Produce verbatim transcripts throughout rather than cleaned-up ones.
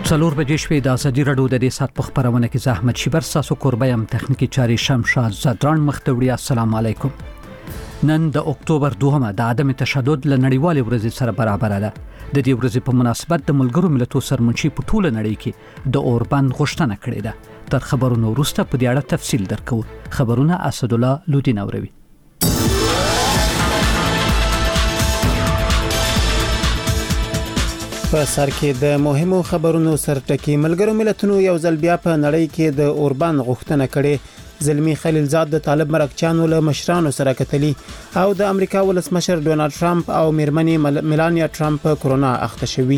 څلور بجې شوې د ازادي راډیو د دې سات په خبرونه کې زحمت شیبر ساسو قربه يم تخنیکی چاري شمشاد زدران مختوړي. السلام علیکم. نن د اکتوبر دوهمه د عدم تشدد ل نړیوال ورځ سره برابر ده. د دې ورځې په مناسبت د ملګرو ملتونو سرمنشي په ټوله نړۍ کې د اوربند غوښتنه کړې ده. تر خبرونو وروسته په دې اړه تفصیل درکو. خبرونه اسد الله لودین اوروي. په سر کې د مهمو خبرونو سرټکی ملګرو ملتونو یو ځل بیا په نړۍ کې د اوربان غوښتنه کړې. زلمی خلیلزاد د طالب مرکچانو له مشرانو سره کتلی او د امریکا ولسمشر ډونالد ټرمپ او میرمنې میلانیا ټرمپ کرونا اخته شوی.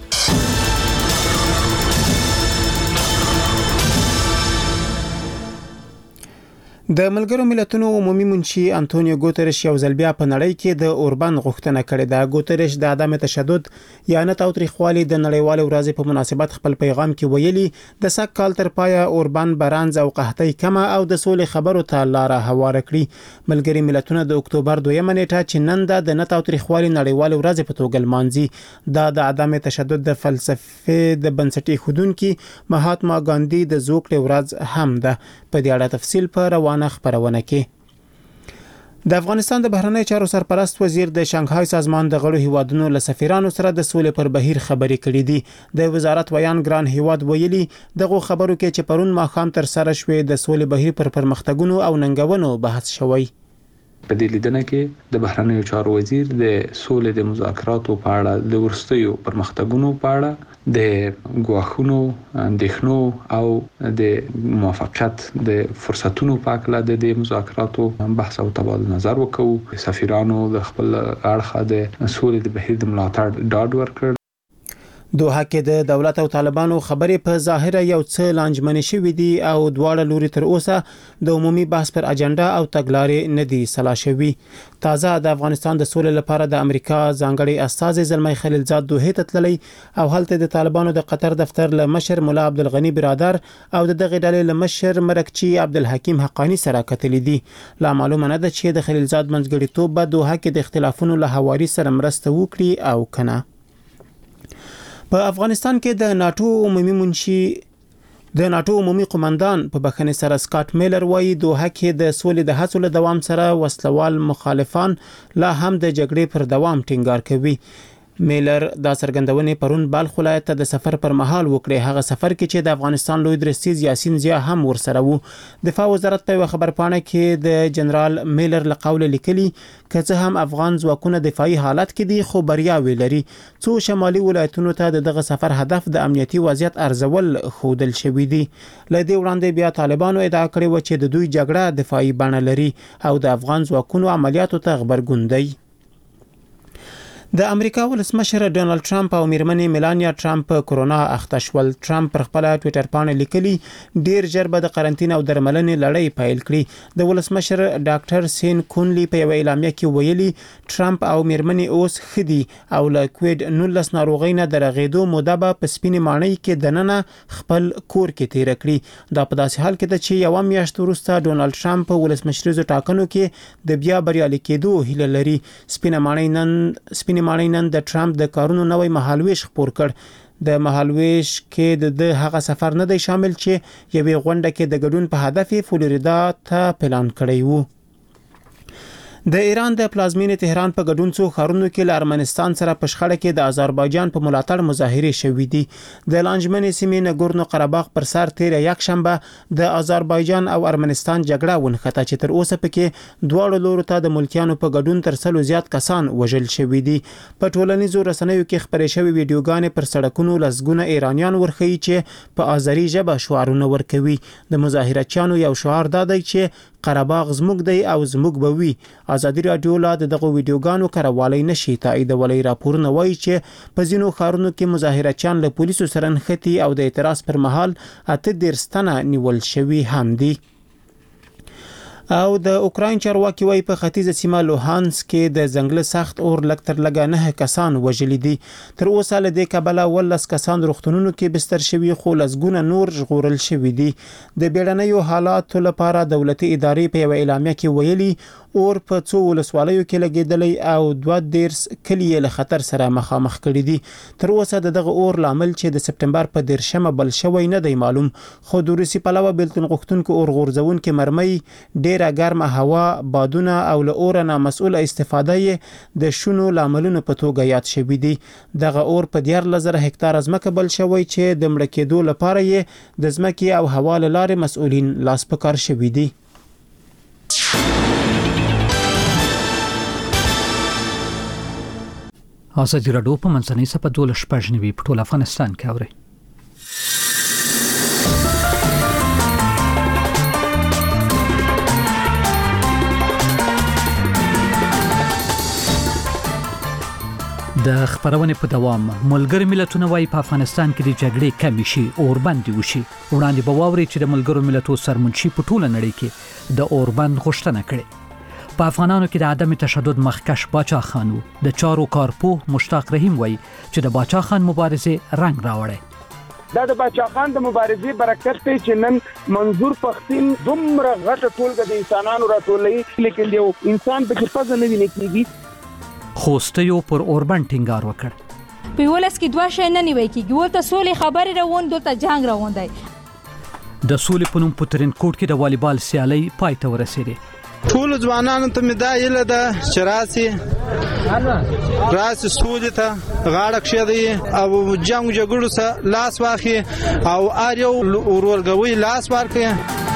د ملګرو ملتونو عمومي منشي انټونیو ګوتریش یو ځل بیا په نړۍ کې د اوربان غوښتنه کړې ده. ګوتریش د عدم تشدد یا نه تاوتریخوالي د نړیوال ورځ په مناسبت خپل پیغام کې ویلي د سک کال تر پایه اوربان برانز او قحطي کمه او د سولې خبرو ته لار هواره کړی. ملګري ملتونه د اکتوبر دویمه نیټه چې نن د نه تاوتریخوالي نړیوال ورځ په توګه لمانځي دا د عدم تشدد د فلسفه د بنسټي خودونکو مهاتما ګاندی د زوکړې ورځ هم ده. په دې اړه تفصیل پر روانه خبرونه کې د افغانستان د بهرنی چارو سرپرست وزیر د شانګهای سازمان د غړو هیوادونو له سفیرانو سره د سولې پر بهیر خبرې کړې دي. د وزارت ویان ګران هیواد ویلي دغه خبرو کې چې پرون ماخام تر سره شوې د سولې بهیر پر پرمختګونو او ننګونو بحث شوی. په دې لیدنه کې د بهرنیو چارو وزیر د سولې د مذاکراتو په اړه د ورستیو پرمختګونو په اړه د غواخونو اندېښنو او د موافقت د فرصتونو په اړه د دې مذاکراتو بحث او تبادله نظر وکړو. سفیرانو د خپل اړخه د سولې د بهیر د ملاتړ ډاډ ورکړ. دوحه کې د دولت او طالبانو خبرې په ظاهره یو څه لانجمنې شوې دي او دواړه لوري تر اوسه د عمومي بحث پر اجنډا او تګلارې نه دي سلا شوي. تازه د افغانستان د سولې لپاره د امریکا ځانګړي استازي زلمی خلیلزاد دوحه ته تللی او هلته د طالبانو د قطر دفتر له مشر مولا عبدالغنی برادر او د دغه ډلې له مشر مرکچی عبدالحکیم حقانی سره کتلی دي. لا معلومه نه ده چې د خلیلزاد منځګړیتوب به دوحه کې د اختلافونو له حواري سره مرسته وکړي او کنه. په افغانستان کې د ناتو عمومي منشي د ناتو عمومي قومندان په بخښنې سره سکاټ میلر وایي دوحه کې د سولې د هڅو له دوام سره وسلوال مخالفان لا هم د جګړې پر دوام ټینګار کوي. میلر دا څرګندونې پرون بلخ ولایت ته د سفر پر مهال وکړي. هغه سفر کې چې د افغانستان لوی درستیز یاسین زیا هم ورسره وو. دفاع وزارت په خبرپاڼه کې د جنرال میلر له قوله لیکلي که هم افغان ځواکونه دفاعي حالت کې دي خو بریاوي لري. څو شمالي ولایتونو ته دغه سفر هدف د امنیتي وضعیت ارزول خودل شوی دی. لدې وړاندې بیا طالبانو ادعا کړې و چې د دوی جګړه دفاعي بڼه لري او د افغان ځواکونو عملیاتو ته خبرګون دی. د امریکا ولسمشر ډونالد ټرمپ او میرمنې میلانیا ټرمپ کرونا اخته شول. ټرمپ پر خپل ټوئیټر باندې لیکلي ډیر ژر به د قرنټین او درملنې لړۍ پیل کړي. د ولسمشر ډاکټر سین کونلی په یو اعلامیه کې ویلي ټرمپ او میرمنې اوس خدي او له کووډ نولس ناروغۍ نه درغېدو موده به په سپینې ماڼۍ کې دننه خپل کور کې تیر کړي. دا په داسې حال کې ده چې یو میاشت وروسته ډونالد ټرمپ ولسمشریزو ټاکنو کې د بیا بریالي کېدو هیله لري. سپینې ماڼۍ نن سپینې ماڼۍ نن د ټرمپ د کارونو نوې مهالويش خبر کړ. د مهالويش کې د هغه سفر نه دی شامل چې یوې غونډه کې د ګډون په هدف فلوریدا ته پلان کړی وو. د ایران د پلازمینې تهران په ګډون څو ښارونو کې له ارمنستان سره په شخړه کې د آذربایجان په ملاتړ مظاهرې شوې دي. د لانجمنې سیمې نګورنو قرهباغ پر سر تیر یک شنبه د آذربایجان او ارمنستان جګړه ونښته چې تر اوسه پکې دواړو لورو ته د ملکیانو په ګډون تر سلو زیات کسان وژل شوي دي. په ټولنیزو رسنیو کې خبرې شوې ویډیوګانې پر سړکونو لسګونه ایرانیان ورخي چې په آذری ژبه شعارونه ورکوي. د مظاهرچیانو یو شعار دا دی چې قرهباغ زموږ دی او زموږ به وي. ازادي راډیو لا دغه ویډیوګانو کاروالی نشي تاییدولای. راپورونه وایي چې په ځینو ښارونو کې مظاهرچیان له پولیسو سره نښتي او د اعتراض پر مهال اته دېرش تنه نیول شوي هم دي. او د اوکراین چارواکي وايي په ختیځه سیمه لوهانسک کې د ځنګل سخت اور لکتر لګا نه کسان وژل دي. تر اوسه له دې کبله ولس کسان روغتونونو کې بستر شوي خو لسګونه نور ژغورل شوي دي. د بیړنیو حالاتو لپاره دولتي ادارې په یو اعلامیه کې ویلي اور په څو ولسوالیو کې لګیدلی او دوه دیرس کلی له خطر سره مخامخ کړي دي. تر اوسه دغه اور لامل چې د سپټمبر په دیرشمه بل شوی نه دی معلوم، خو د روسي پلوه بیلتون غوښتونکو اور غورځونکو مرمۍ ډیره ګرمه هوا، بادونه او له اور نه مسؤله استفاده یې د شونو لاملونو په توګه یاد شوي دي. دغه اور په دیارلس زره هکتار ځمکه بل شوی چې د مړه کېدو لپاره یې د ځمکې او هوا له لارې مسؤلین لاس په کار شوي دي. ازادي راډیو په منځنۍ سپه دولس شپږ نوي په ټول افغانستان کې اوري. د خبرونې په دوام ملګری ملتونه وايي په افغانستان کې د جګړې کمی شي، اوربند وشي. وړاندې به واوري چې د ملګرو ملتونو سرمنشي په ټوله نړۍ کې د اوربند غوښتنه کړې. په افغانانو کې د عدم تشدد مخکش باچا خان د چارو کارپوه مشتاق رحیم وایي چې د باچا خان مبارزه رنگ راوړی. دا د باچا خان د مبارزې برکت دی چې نن منظور پښتين دومره غټه ټولګه د انسانانو راټولې، لیکن یو انسان په کې پزه نه ویني کیږي. خوستیو پر اوربند ټینګار وکړ. په ولس کې دوه شی نه نیوي کیږي، ولته سولې خبرې روان، دلته جنگ روان دی. د سولې په نوم په ترینکوټ کې د والیبال سیالي پای ته ورسېده. ټول ځوانانو ته مې دا ایله ده چې راسي راسي سولې ته غاړه کښېږدي او جنګ جګړو سره لاس واخلي او هر یو ورورګوي لاس ورکړي.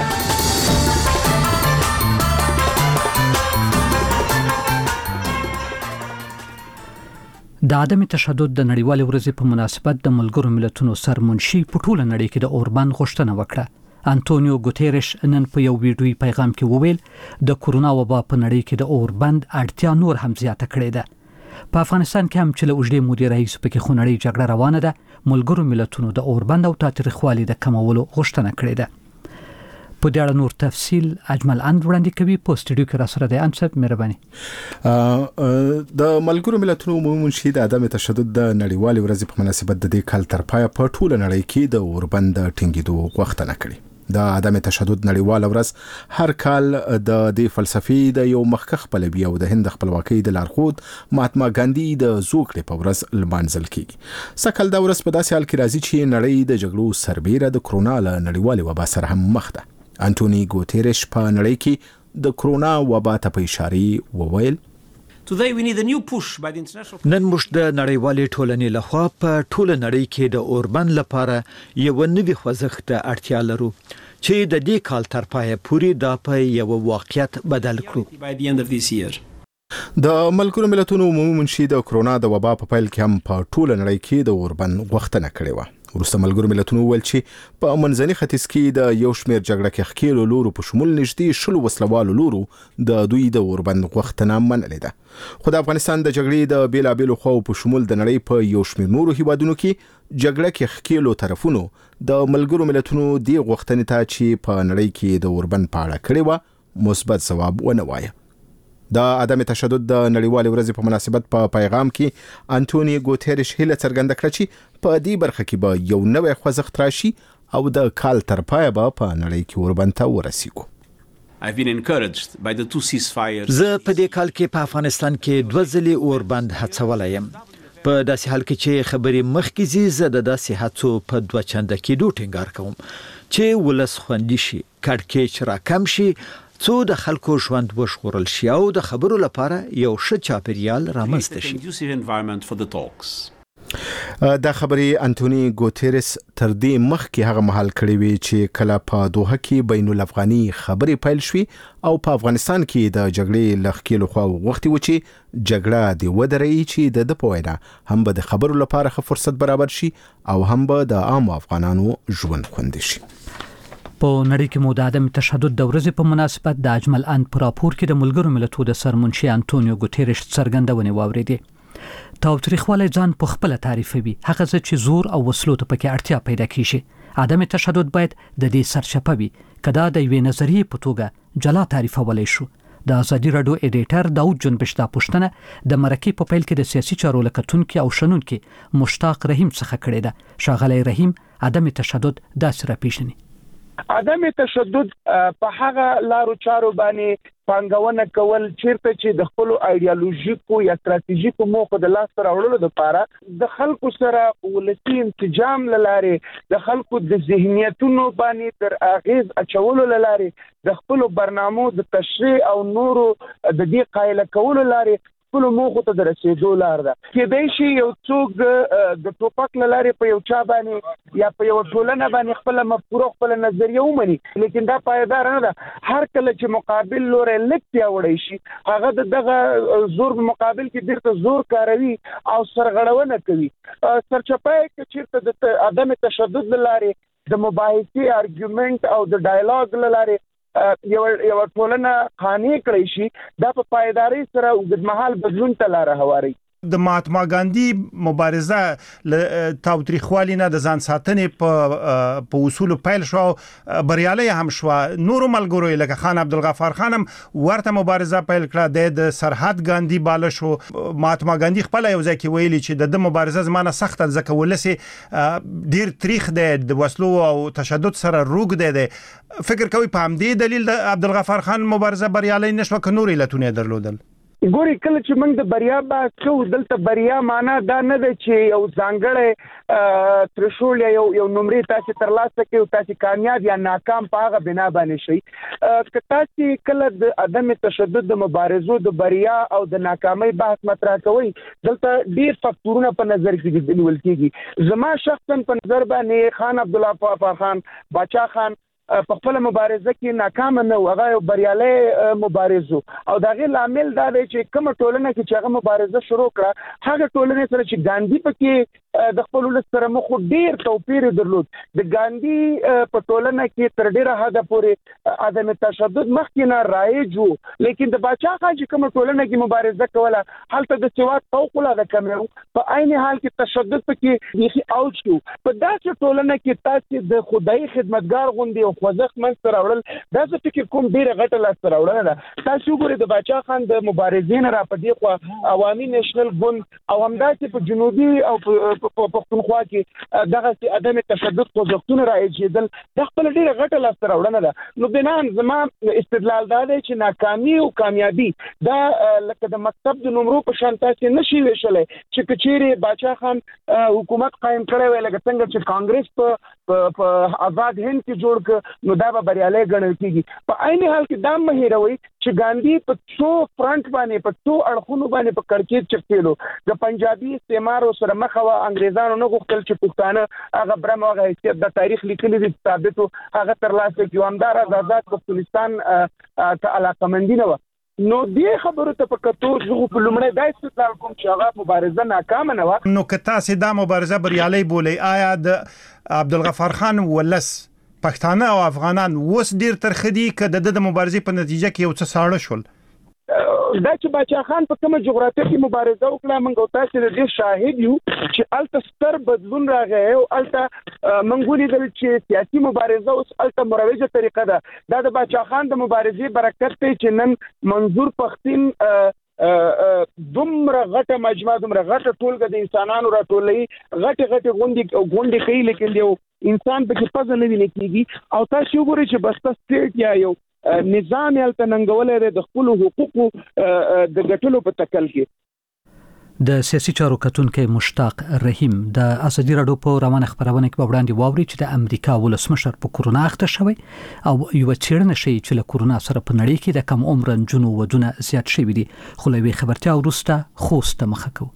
د عدم تشدد د نړیوالې ورځې په مناسبت د ملګرو ملتونو سرمنشي په ټوله نړۍ کې د اوربند غوښتنه وکړه. انټونیو ګوتيرش نن په یو ویډیوي پیغام کې وویل د کورونا وبا په نړۍ کې د اوربند اړتیا نور هم زیاته کړې ده. په افغانستان کې هم چې له اوږدې مودې راهیسې پکې خونړۍ جګړه روانه ده، ملګرو ملتونو د اوربند او تاریخوالي د کمولو غوښتنه کړې ده. په دې اړه نور تفصیل اجمل اند وړاندې کوي. په سټوډیو کې را سره دی انصب مهرباني. د ملګرو ملتونو عمومي منشي د عدم تشدد د نړیوالې ورځې په مناسبت د دې کال تر پایه په ټوله نړۍ کې د اوربند ټینګېدو غوښتنه کړې. د عدم تشدد نړیواله ورځ هر کال د دې فلسفي د یو مخکخ پلوي او د هند خپلواکۍ د لارښود مهاتما ګاندي د زوکړې په ورځ لمانځل کیږي. سکهال دا ورځ په داسې حال کې راځي چې نړۍ د جګړو سربېره د کرونا له نړیوالې وبا سره هم مخ ده. انټونی ګوتيرش په نړۍ کې د کرونا وبا ته په اشاره وویل نن موږ د نړیوالې ټولنې لخوا په ټوله نړۍ کې د اوربند لپاره یو نوی خوځښت ته اړتیا لرو چې د دې کال تر پایه پورې دا په یو واقعیت بدل کړو. د ملګرو ملتونو عمومي منشي د کرونا د وبا په پیل کې هم په ټوله نړۍ کې د اوربند غوښتنه کړې و. وروسته ملګرو ملتونو ویل چې په منځني ختیځ کې د یو شمېر جګړه کې ښکېلو لورو په شمول نږدې شلو وسلوالو لورو د دوی د اوربند غوښتنه منلې ده. خو د افغانستان د جګړې د بیلابېلو خواو په شمول د نړۍ په یو شمېر نورو هیوادونو کې جګړه کې ښکېلو طرفونو د ملګرو ملتونو دی غوښتنې ته چې په نړۍ کې د اوربند په اړه کړې و مثبت ځواب ونه وایه. د عدم تشدد د نړیوالې ورځې په مناسبت په پا پیغام کې انټونی ګوتيرش هیله څرګنده کړه چې په دې برخه کې به یو نوی خوځښت راشي او د کال تر پایه به په نړۍ کې اوربند ته ورسیږو. زه په دې کال کې په افغانستان کې دوه ځلې اوربند هڅولی یم. په داسې حال کې چې خبرې مخکې ځي، زه د داسې هڅو په دوه چنده کېدو ټینګار کوم چې ولس خوندي شي، کړکېچ را کم شي، څو د خلکو ژوند وژغورل شي او د خبرو لپاره یو ښه چاپیریال رامنځته شي. دا خبرې انټونی ګوتيرس تر دې مخکې هغه مهال کړې وي چې کله په دوحه کې بین الافغاني خبرې پیل شوې او په افغانستان کې د جګړې له ښکېلو خواو غوښتي و چې جګړه دې ودرېږي چې د ده په وینا هم به د خبرو لپاره ښه فرصت برابر شي او هم به د عامو افغانانو ژوند خوندي شي. په نړۍ کې مو د عدم تشدد د ورځې په مناسبت د اجمل اند په راپور کې د ملګرو ملتونو د سرمنشي انټونیو ګوتيرش څرګندونې واوریدې. تاوتریخوالی ځان په خپل تعریفوي، هغه څه چې زور او وسلو ته پکې اړتیا پیدا کیږي. عدم تشدد باید د دې سرچپه وي، کدا د یوې نظریې په توګه جلا تعریفولای شو. د ازادي راډیو ایډیټر داود جنبش دا پوښتنه د مرکې په پیل کې د سیاسي چارو لکتونکو او شنونکو مشتاق رحیم څخه کړې ده. شاغلی رحیم عدم تشدد داسې راپېژني. عدم تشدد په هغه لارو چارو باندې پانګونه کول چیرته چې د خپل ایدئولوژیکو یا ستراتیژیکو موخو د لاس راوړلو لپاره د خلکو سره ولسی انسجام لاره د خلکو د ذهنیتونو باندې تر اغیز اچولو لاره د خپل برنامو د تشریع او نورو د دې قایل کولو لاره خپل موخو ته رسیدو لار ده کېدای شي یو څوک د ټوپک لارې په یو چا باندې یا په یو ټولنه باندې خپل مفکوره خپل نظریه ومني لیکن دا پایدار نه ده هر کله چې مقابل لوري لکتیا وړي شي هغه دغه زور په مقابل کې ډېر زور کاروي او سرغړونه کوي سرچپای کې چیرته د عدم تشدد لارې د مباحثې ارګومنت او د ډایالوګ لارې یو یو ټولنه خاني کړی شي دا په پایداري سره د مهال بدلون ته لار هواري د مهاتما ګاندی مبارزه ل تاوتریخوالی نه د ځان ساتنې په په اصول پیل شو بریالي هم شو نور ملګرو لکه خان عبدالغفار خانم ورته مبارزه پیل کړه د سرحد ګاندی بالا شو مهاتما ګاندی خپل یو ځکه ویلي چې د مبارزه زمانه سخت ځکه ولسی ډیر تاریخ د وسلو او تشدد سره روګ دی فکر کوي په همدې دلیل د عبدالغفار خان مبارزه بریالي نشو ک نور لتونه درلودل ګوري کله چې موږ د بریا با کو دلته بریا معنا دا نه ده چې یو ځانګړی ترشول یو یو نمرې تاسو ترلاسه کوي او تاسو کامیاب یا ناکام په هغه بنا باندې شي که تاسو کله د عدم تشدد د مبارزو د بریا او د ناکامۍ بحث مطرح کوي دلته ډیر فاکتورونه په نظر کې نیول کیږي زما شخصا په نظر باندې خان عبدالله خان باچا خان په خپل مبارزه کې ناکام نه و هغه یو بریالي مبارزو او دغه لامل دا دی چې کوم ټولنه کې چې هغه مبارزه شروع کړه هغه ټولنه سره چې ګاندی پکې د خپل سره مخ ډیر توپیر درلود د ګاندی په ټولنه کې تر ډیره حد پورې عدم تشدد مخکې نه رایج وو لیکن د باچا خان چې کوم ټولنه کې مبارزه کوله هلته د سواد فوق العاده کم وو په عین حال کې تشدد پکې یخي اوج شو په داسې ټولنه کې تاسو د خدای خدمتګار غوندي او خوځښت من سره وړل دا څه فکر کوم ډیره غټه لاس سره وړل ده تاسو ګورئ د باچا خان د مبارزین را پدې خو عوامي نېشنل ګوند او همداسې په جنوبي او په پښتونخوا کې دغه عدم تشدد خوځښتونه راځېدل د خپل ډیره غټه لاس سره وړل ده نو بنان زما استدلال دا دی چې ناکامي او کامیابی دا لکه د مکتب د نمرو په شان تاسو نشي ویشلای چې کچېره باچا خان حکومت قائم کړی وی لکه څنګه چې کانګرس په په آزاد هند کې جوړ ک نو دا به بریالي ګڼل کیږي په عین حال کې دا مه هیروي چې ګاندی په څو فرنٹ باندې په څو اړخونو باندې په کړکېچ چپېلو د پنجابي استعمار سره مخ وا انګريزانو نه غوښتل چې پښتانه هغه برم هغه حیثیت د تاریخ لیکلي دي ثابتو هغه ترلاسه کیو همدار آزاد پښتونستان ته علاقمندي نه و نو دې خبرو ته په کتو چې په لومړی دا استدلال کوم چې هغه مبارزه ناکام نه و نو که تاسو دا مبارزه بریالي بولئ آیا د عبدالغفار خان ولس پښتانه او افغانان وس ډیر ترخدي کده د مبارزې په نتیجه کې یو څه ساړه شول دا چې باچا خان په کومه جغرافیه کې مبارزه وکړه موږ تاسو د دې شاهد یو چې الته ستر بدلون راغی او الته موږ ولیدل چې سیاسي مبارزه اوس الته مروجه طریقه ده دا د باچا خان د مبارزې برکت دی چې نن منظور پښتين دومره غټه مجموعه دومره غټه ټولګه د انسانانو راټولې غټه غټه غونډې غونډې کوي لیکن یو انسان په کې پزه نه ویني کیږي او تاسو وګورئ چې بس تاسو سټیټ یا یو نظام یې تننګولې د خپل حقوقو د ګټلو په تکل کې د سیاسي چارو کتونکو مشتاق رحیم د اسدی راډیو په روانه خبرونه کې وړاندې واوري چې د امریکا ولسمشر په کورونا اخته شوی او یو چیرنه شي چې له کورونا سره په نړۍ کې د کم عمر جنو ودونه زیات شوی دي خو لوي خبرتیا ورسته خوست مخه کو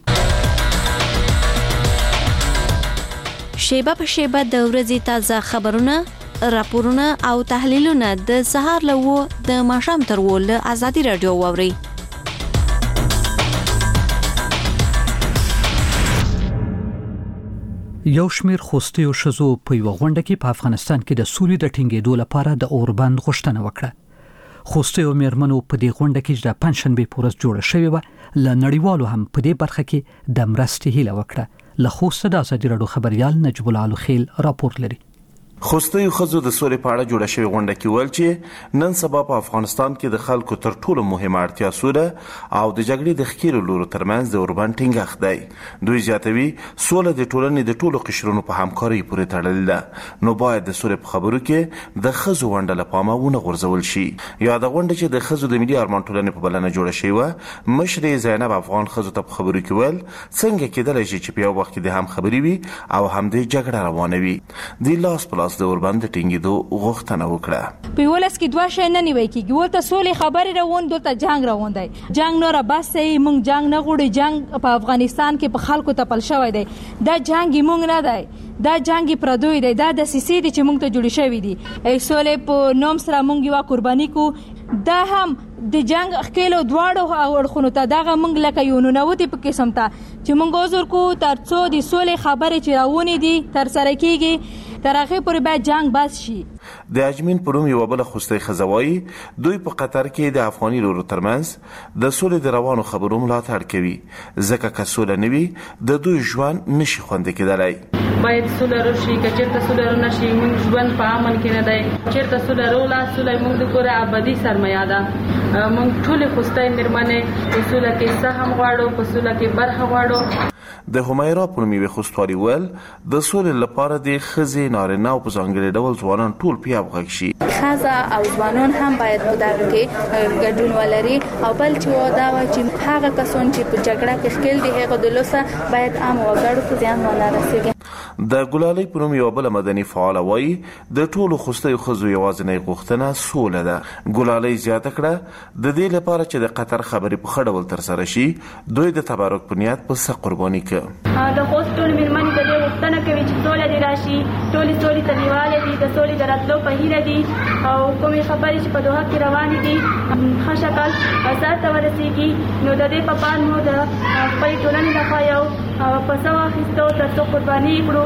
شیبه په شیبه د ورځې تازه خبرونه راپورونه او تحلیلونه د سهار لوو د ماښام تر ول ازادي رادیو ووري یو شمیر خوستي او شزو په یو غونډه کې په افغانستان کې د سولې د ټینګېدو لپاره د اوربند غوښتنه وکړه خوستي او میرمنو په دې غونډه کې د پنځشنبه پورز جوړه شوې و ل نړیوالو هم په دې برخه کې د مرستې هیله وکړه له خوست د ازادي رادیو خبريال نجیب الله خیل راپور لري خوستي خزو د سولې په اړه جوړه شوې غونډه کې ویل چې نن سبا په افغانستان کې د خلکو تر ټولو مهمه اړتیا سوله او د جګړې د ښکیلو لورو ترمنځ د اوربند ټینګښت دی. دوی زیاتوي سوله د ټولنې د ټولو قشرونو په همکارۍ پورې تړلې ده، نو باید د سولې په خبرو کې د ښځو ونډه له پامه ونه غورځول شي. یاده غونډه چې د ښځو د ملي ارمان ټولنې په بلنه جوړه شوې وه، مشرې زینب افغان ښځو ته په خبرو کې ویل څنګه کېدلی شي چې په یو وخت کې د هم خبرې وي او هم د جګړه روانه وي. د لاس په لاس د اوربند ټینګېدو غوښتنه وکړه. په ولس کې دوه شی نه نیوي کېږي، ولته سولې خبرې روان، دلته جنگ روان دی. جنگ نور بس دی، موږ جنگ نه غواړو. جنگ په افغانستان کې په خلکو تپل شوی دی. دا جنگ موږ نه دی، دا جنگ پردوی دی، دا د سیسي دي چې موږ ته جوړ شوی دي. ای سولې په نوم سره موږ یو قرباني کو، دا هم د جنگ خکېلو دواړو اړخونو ته دغه موږ لکه یو ننوتې په قسم ته چې موږ عذر کو تر څو د سولې خبرې چې راونې دي تر سره کېږي، تر هغې پورې باید جنگ بس شي. د اجمین په نوم یوه بله خوستی ښځه وایي دوی په قطر کې د افغاني لورو ترمنځ د سولې د روانو خبرو ملاتړ کوي، ځکه که سوله نه وي د دوی ژوند نشي خوندي کېدلی. باید سوله راشي، که چېرته سوله رانه شي موږ ژوند په امن کې نه دی. چېرته سوله راوله، سوله موږ د کوره ابدي سرمایه ده. موږ ټولې خوستی مېرمنې په سوله کې سهم غواړو، په سوله کې برخه غواړو. د همیرا په نوم یوې خوستوالي ویل د سولې لپاره د ښځې، نارینه او په ځانګړي ډول ځوانان ټول په یو غږ شي. ښځه او ځوانان هم باید په دغه کې ګډون ولري. او بل چې دا وایي چې هغه کسان چې په جګړه کې ښکېل دي هغه د لوسه باید عام وګړو ته زیان ونه رسېږي. د ګلالۍ په نوم یوه بله مدني فعاله وایي د ټولو خوستیو ښځو یوازینۍ غوښتنه سوله ده. ګلالۍ زیاته کړه د دې لپاره چې د قطر خبرې په ښه ډول ترسره شي، دوی د تبرک په نیت په څه قرباني کوي. د خوست ټولې مېرمنې د دې غوښتنه کوي چې سوله دې راشي، ټولې سولې ته لیواله دي، د سولې د راتلو په هیله دي او کومې خبرې چې په دوحه کې روانې دي ښه شکل سر ته ورسېږي. نو د دې په پان مو د خپلې ټولنې لخوا یو پسه واخیستو تر څو قرباني کړو.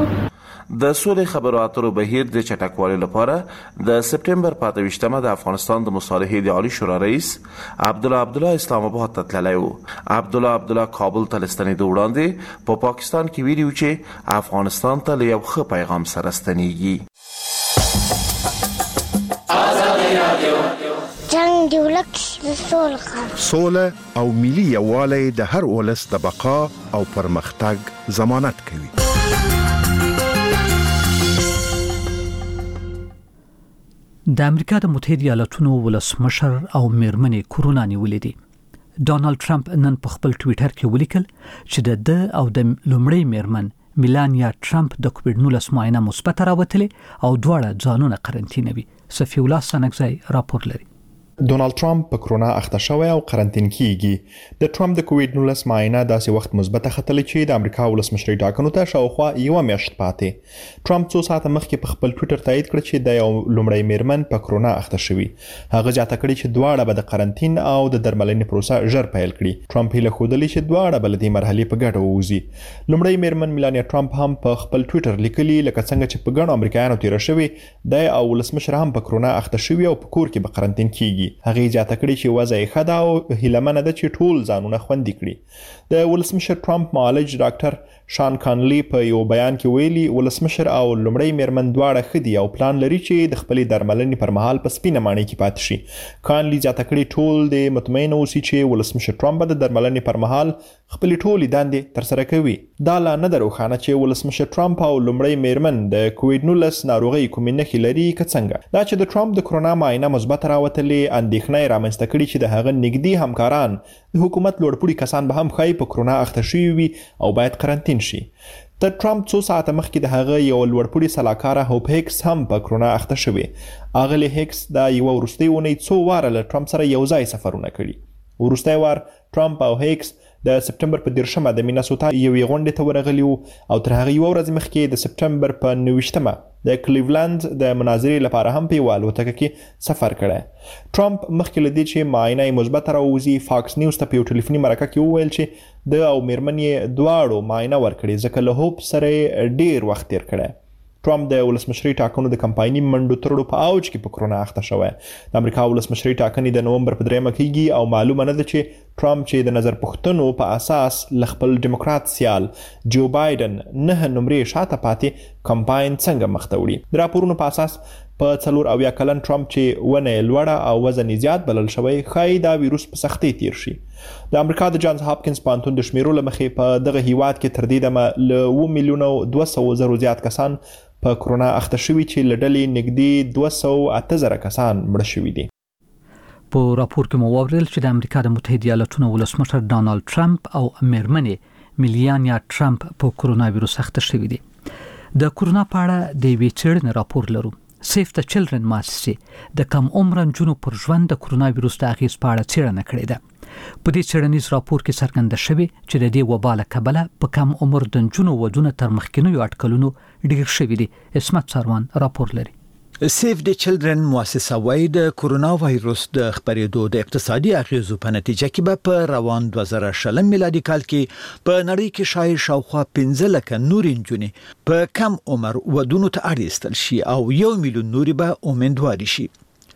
د سولې خبرو اترو بهیر د چټکوالي لپاره د سپټمبر په اته ویشتمه د افغانستان د مصالحې د عالی شورا رئیس عبدالله عبدالله اسلام آباد ته تللی و. عبدالله عبدالله کابل ته له ستنېدو وړاندې په پاکستان کې ویلي و چې افغانستان ته له یو ښه پیغام سره ستنېږي. جنگ دی ولک د سولې سوله او ملي یووالی د هر ولس د بقا او پرمختګ ضمانت کوي. د امریکا د متحده ایالاتونو ولسمشر او میرمنې کورونا نیولې دي. ډونالد ټرمپ نن په خپل ټویټر کې ولیکل چې د د او د لومړۍ میرمن میلانیا ټرمپ د کووډ نولس معاینه مثبت راوتلې او دواړه ځانونه قرنطینوي. صفی الله سنگزی راپور لري. ډونالد ټرمپ په کرونا اخته شوی او قرنطین کیږي. د ټرمپ د کووډ نولس معاینه داسې وخت مثبت ختلې چې د امریکا ولسمشرۍ ټاکنو ته شاوخوا یو میاشت پاتې. ټرمپ څو ساعته مخکې په خپل ټویټر تایید کړ چې د یو لومړی میرمن په کرونا اخته شوی. هغه ځاته کړی چې دواړه به د قرنطین او د درملنې پروسه ژر پیل کړي. ټرمپ هیله ښودلې چې دواړه به له دې مرحلې په ګډه ووځي. لومړی میرمن میلانیا ټرمپ هم په خپل ټویټر لیکلي لکه څنګه چې په ګڼو امریکایانو تیر شوی د او ولسمشر هم په کرونا اخته شوی او په کور کې به قرنطین کیږي. هغه ځاته چې وضع یې ښه ده او هیلهمنه ده چې ټول ځانونه خوندي کړي. د ولسمشر ټرمپ معالج ډاکټر شان کانلی په یو بیان کې ویلي ولسمشر او لومړی میرمن دواړه ښه دي او پلان لري چې د خپلې درملنې پر مهال په سپینه ماڼۍ کې پاتې شي. کانلی زیاته کړي ټول د مطمئن اوسي چې ولسمشر ټرمپ به د درملنې پر مهال خپلې ټولې دندې ترسره کوي. دا لا نه ده روښانه چې ولسمشر ټرمپ او لومړی میرمن د کووډ نولس ناروغۍ کومې نښې لري که څنګه. دا چې د ټرمپ د کرونا معاینه مثبت راوتلې اندېښنه یې رامنځته کړي چې د هغه نږدې همکاران د حکومت لوړپوړي کسان به هم ښایي په کرونا اخته شوي وي او باید قرنطین شي. د ټرمپ څو ساعته مخکې د هغه یو لوړپوړي سلاکاره هوپ هیکس هم په کرونا اخته شوی. اغلی هیکس د یو وروستۍ اونۍ څو واره له ټرمپ سره یو ځای سفرونه کړي. وروستی وار ټرمپ او هیکس د سپټمبر په دیرشمه د میناسوتا یوې غونډې ته ورغلي وو او تر هغه یوه ورځ مخکې د سپټمبر په نویشتمه د کلیولند د مناظرې لپاره هم په یوه الوتکه کې سفر کړی. ټرمپ مخکې له دې چې معاینه یې مثبته راووځي فاکس نیوز ته په یو ټلیفوني مرکه کې وویل چې د او میرمن یې دواړو معاینه ورکړې ځکه له هوپ سره یې ډېر وخت تیر کړی. ټرمپ د ولسمشرۍ ټاکنو د کمپایني منډو ترړو په اوج کې په کرونا اخته شوی. د امریکا ولسمشرۍ ټاکنې د نومبر په دریمه کېږي او معلومه نه ده چې ټرمپ چې د نظر پوښتنو په اساس ل خپل ډیموکرات سیال جو بایدن نه نمرې شاته پاتې کمپاین څنګه مخ ته وړي. د راپورونو په اساس په څلور اویا کلن ټرمپ چې ونه لوړه او وزن زیات بلل شوی ښایي دا ویروس په سختۍ تیر شي. د امریکا د جانز هاپکینز پوهنتون د شمیرو له مخې په دغه هیواد کې تر دې دمه له اوه میلیونه دوه سوه زرو زیات کسان په کرونا اخته شوي چې له ډلې نږدې دوه سوه اته زره کسان مړه شوي دي. په راپور کې مو واورېدل چې د امریکا د متحده ایالاتونو ولسمشر ډانالډ ټرمپ او میرمنې میلیانیا ټرمپ په کرونا ویروس اخته شوي دي. د کرونا په اړه د یوې څېړنې راپور لرو. سیف د چلډرن مؤسسې د کم عمر نجونو پر ژوند د کرونا ویروس د اغیز په اړه څېړنه کړې ده. په دې څېړنیز راپور کې څرګنده شوې چې د دې وبا له کبله په کم عمر د نجونو ودونه تر مخکینیو اټکلونو ډېر شوي دي. اسمت سروان راپور لري. سیف د چلډرن مؤسسه وايي د کرونا وایروس د خپرېدو د اقتصادي اغیزو په نتیجه کې به په روان دوه زره شل میلادي کال کې په نړۍ کې شاید شاوخوا پنځه لکه نورې نجونې په کم عمر ودونو ته اړ ایستل شي او یو میلیون نورې به امیندوارې شي.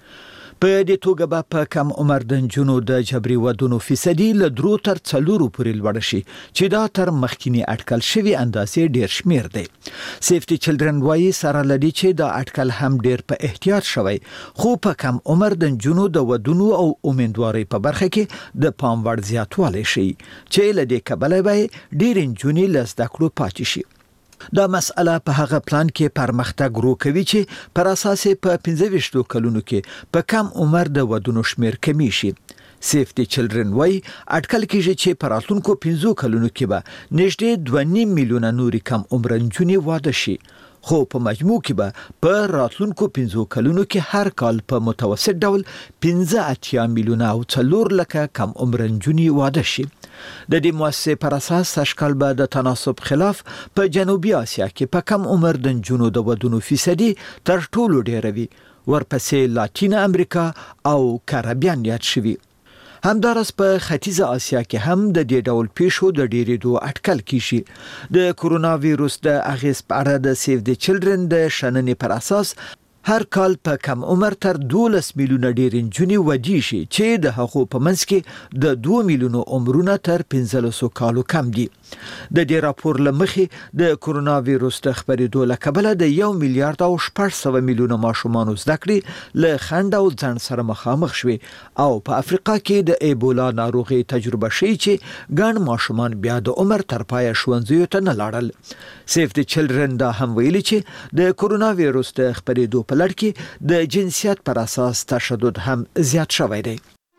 په دې توګه به په کم عمر د نجونو د جبري ودونو فیصدي له درو تر څلورو پورې لوړ شي چې دا تر مخکینی اټکل شوی اندازې ډیر شمیر دی. سیفټي چلډرن وايي سره لدی چې دا اټکل هم ډیر په احتیاط شوی خو په کم عمر د نجونو د ودونو او امیندوارۍ په برخه کې د پام وړ زیاتوالی شي چې له دې کبله به ډیر نجونې له زده کړو پاتې شي. دا مسأله په هغه پلان کې پرمختګ ورو کوي چې پر اساس په پنځه ویشت کلونو کې په کم عمر د ودونو شمیر کمی شي. سیفټي چلډرن وايي اټکل کېږي چې په راتلونکو پنځو کلونو کې به نږدې دوه نیم میلیونه نورې کم عمر نجونې واده شي. خو په مجموع کې به په راتلونکو پنځو کلونو کې هر کال په متوسط ډول پنځه اتیا میلیونه او څلور لکه کم عمر نجونې واده شي. د دې مؤسسې پر اساس اشکال به د تناسب خلاف په جنوبي اسیا کې په کم عمر د نجونو د ودونو فیصدي تر ټولو ډیره وي، ورپسې لاتین امریکا او کارابیان یاد شوي. همدارس په ختیځه اسیا کې هم د دې ډول پیښو د ډیرېدو اټکل کیږي. د کرونا ویروس د اغیز په اړه د سیف د چلډرن د شننې پر اساس هر کال په کم عمر تر دولس میلیونه ډیر نجونې ودی شي چې د هغو په منځ کې د دوه میلیونو عمرونه تر پنځلسو کالو کم دي. د دې راپور لمخې د کرونا ویروس د خپرېدو له کبله د یو میلیارډ او شپږ سوه میلیونه ماشومانو زده کړې له خنډ او ځنډ سره مخامخ شوي او په افریقا کې د ایبولا ناروغي تجربه شوي چې ګڼ ماشومان بیا د عمر تر پایه ښوونځیو ته نه لاړل. سیف د چلډرن دا هم ویلي چې د کرونا ویروس د خپرېدو په لړ کې د جنسیت پر اساس تشدد هم زیات شوی دی.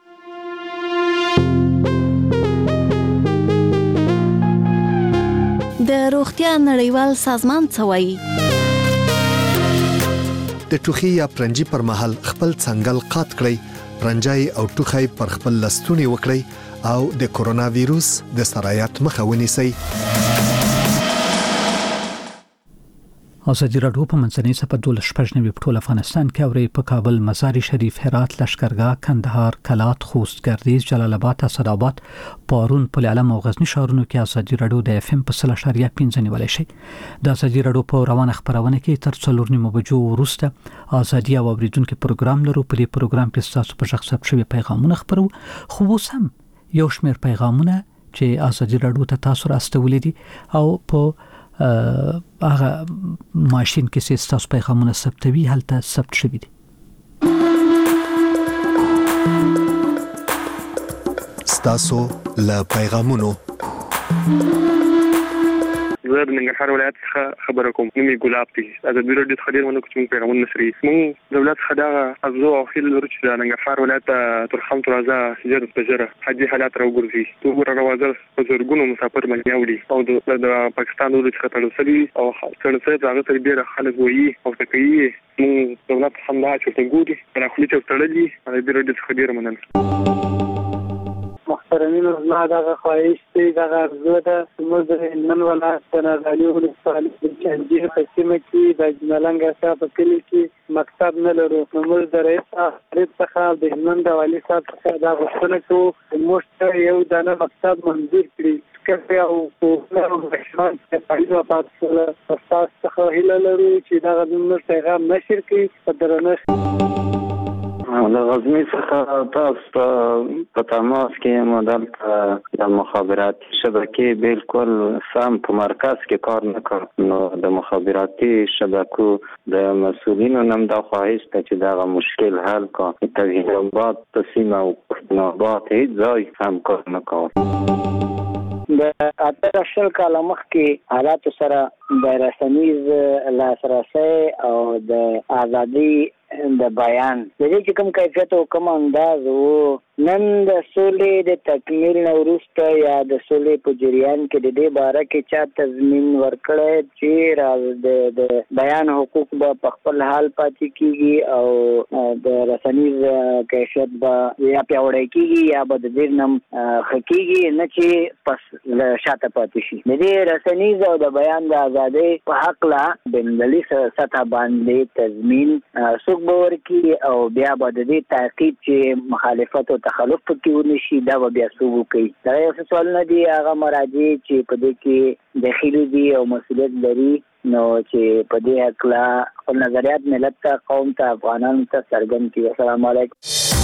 د روغتیا نړیوال سازمان څه وایي؟ د ټوخي یا پرنجي پر مهال خپل څنګل قات کړئ، رنجای او ټوخی پر خپل لستونی وکړئ او د کرونا ویروس د سرایت مخه ونیسئ. ازادي راډیو په منځنۍ سپه دولس شپږ نوي په ټول افغانستان کې اوري په کابل، مزار شریف، هرات، لشکرګاه، کندهار، کلات، خوست، ګردیز، جلال آباد، اسداباد، پارون، پل علم او غزنی ښارونو کې ازادي راډیو د اف ام په سل اشاریه پنځه نیولای شي. د ازادي راډیو په روانه خبرونه کې تر څلور نیمو بجو وروسته ازادي او اوریدونکو پروګرام لرو. په دې پروګرام کې تاسو په شخص ثبت شوی پیغامونه خبرو، خو اوس هم یو شمېر پیغامونه چې ازادي راډیو ته تاسو راستولې دي او په هغه ماشين کې چې تاسو پیغامونه ثبتوي هلته ثبت شوي دي. ستاسو له پیغامونو زه د ننګرهار ولایت څخه خبره کوم. نوم یې ګلاب دی. ازادي راډیو څخه ډېر مننه کوم چې پیغامونه نشري. موږ دولت څخه دا ارزو او خیال لرو چې د ننګرهار ولایت تر خام ترازه سجر بجره حجي حالات راوګرځي. دوه راوازر په زرګونو مسافر باندې وړي او د پاکستان ولایت څخه تلسلي او څنګه هغه تر ډېر خلک وایي او تکي موږ دولت هم دا چې ګوري پر خپل چې تړلي ازادي راډیو څخه ډېر مننه. محترمین زما دغه خواهش دی، دغه ارزو ده زموږ د هلمند ولایت د نادعلي ولسوالۍ د چنجیر په سیمه کې د جمالنګ احسا په کلي کې مکتب نه لرو. نو موږ د رئیس صاحب څخه د هلمند د والي صاحب څخه دا غوښتنه کوو چې موږ ته یو دانه مکتب منظور کړي. کفه او پوهنه او مشران چې تعلیم او تاسو څخه هیله لرو چې دغه زموږ پیغام نشر کړي په درنښت. د غزنی څخه تاسو په تماس کې مدل د مخابراتي شبکې بالکل سم په مرکز کې کار نه کوي. نو د مخابراتي شبکو د مسؤلینو نم د خواهش ته چې دا مشکل حل کړي. توحید آباد تسمه او پښتونخوا هیڅ ځای هم کار نه کوي. د اتر شل کاله مخکې حالات سره د رسنیز لاسرسي او د ازادي د بیان د دې کوم کیفیت او کوم انداز وو نن د سولې د تکمیل نه وروسته یا د سولې په جریان کې د دې باره کې چا تضمین ورکړی چې راز د د بیان حقوق به په خپل حال پاتې کیږي او د رسنیز کیفیت به یا پیاوړی کیږي یا به د دې نم خکېږي نه چې پس شاته پاتې شي. د دې رسنیز او د بیان د ازادۍ په حق لا بندلي سطح باندې تضمین څوک باور کی او بیا به د دې تاکید چې مخالفت او تخلف پکې ونشي دا به بیا څوک کوي. دا یو سوال نه دی هغه مراجع چې په دې کې داخلي دي او مسؤلیت لري نو چې په دې حق لا خپل نظریات ملت ته قوم ته افغانانو ته څرګند کړي. السلام علیکم.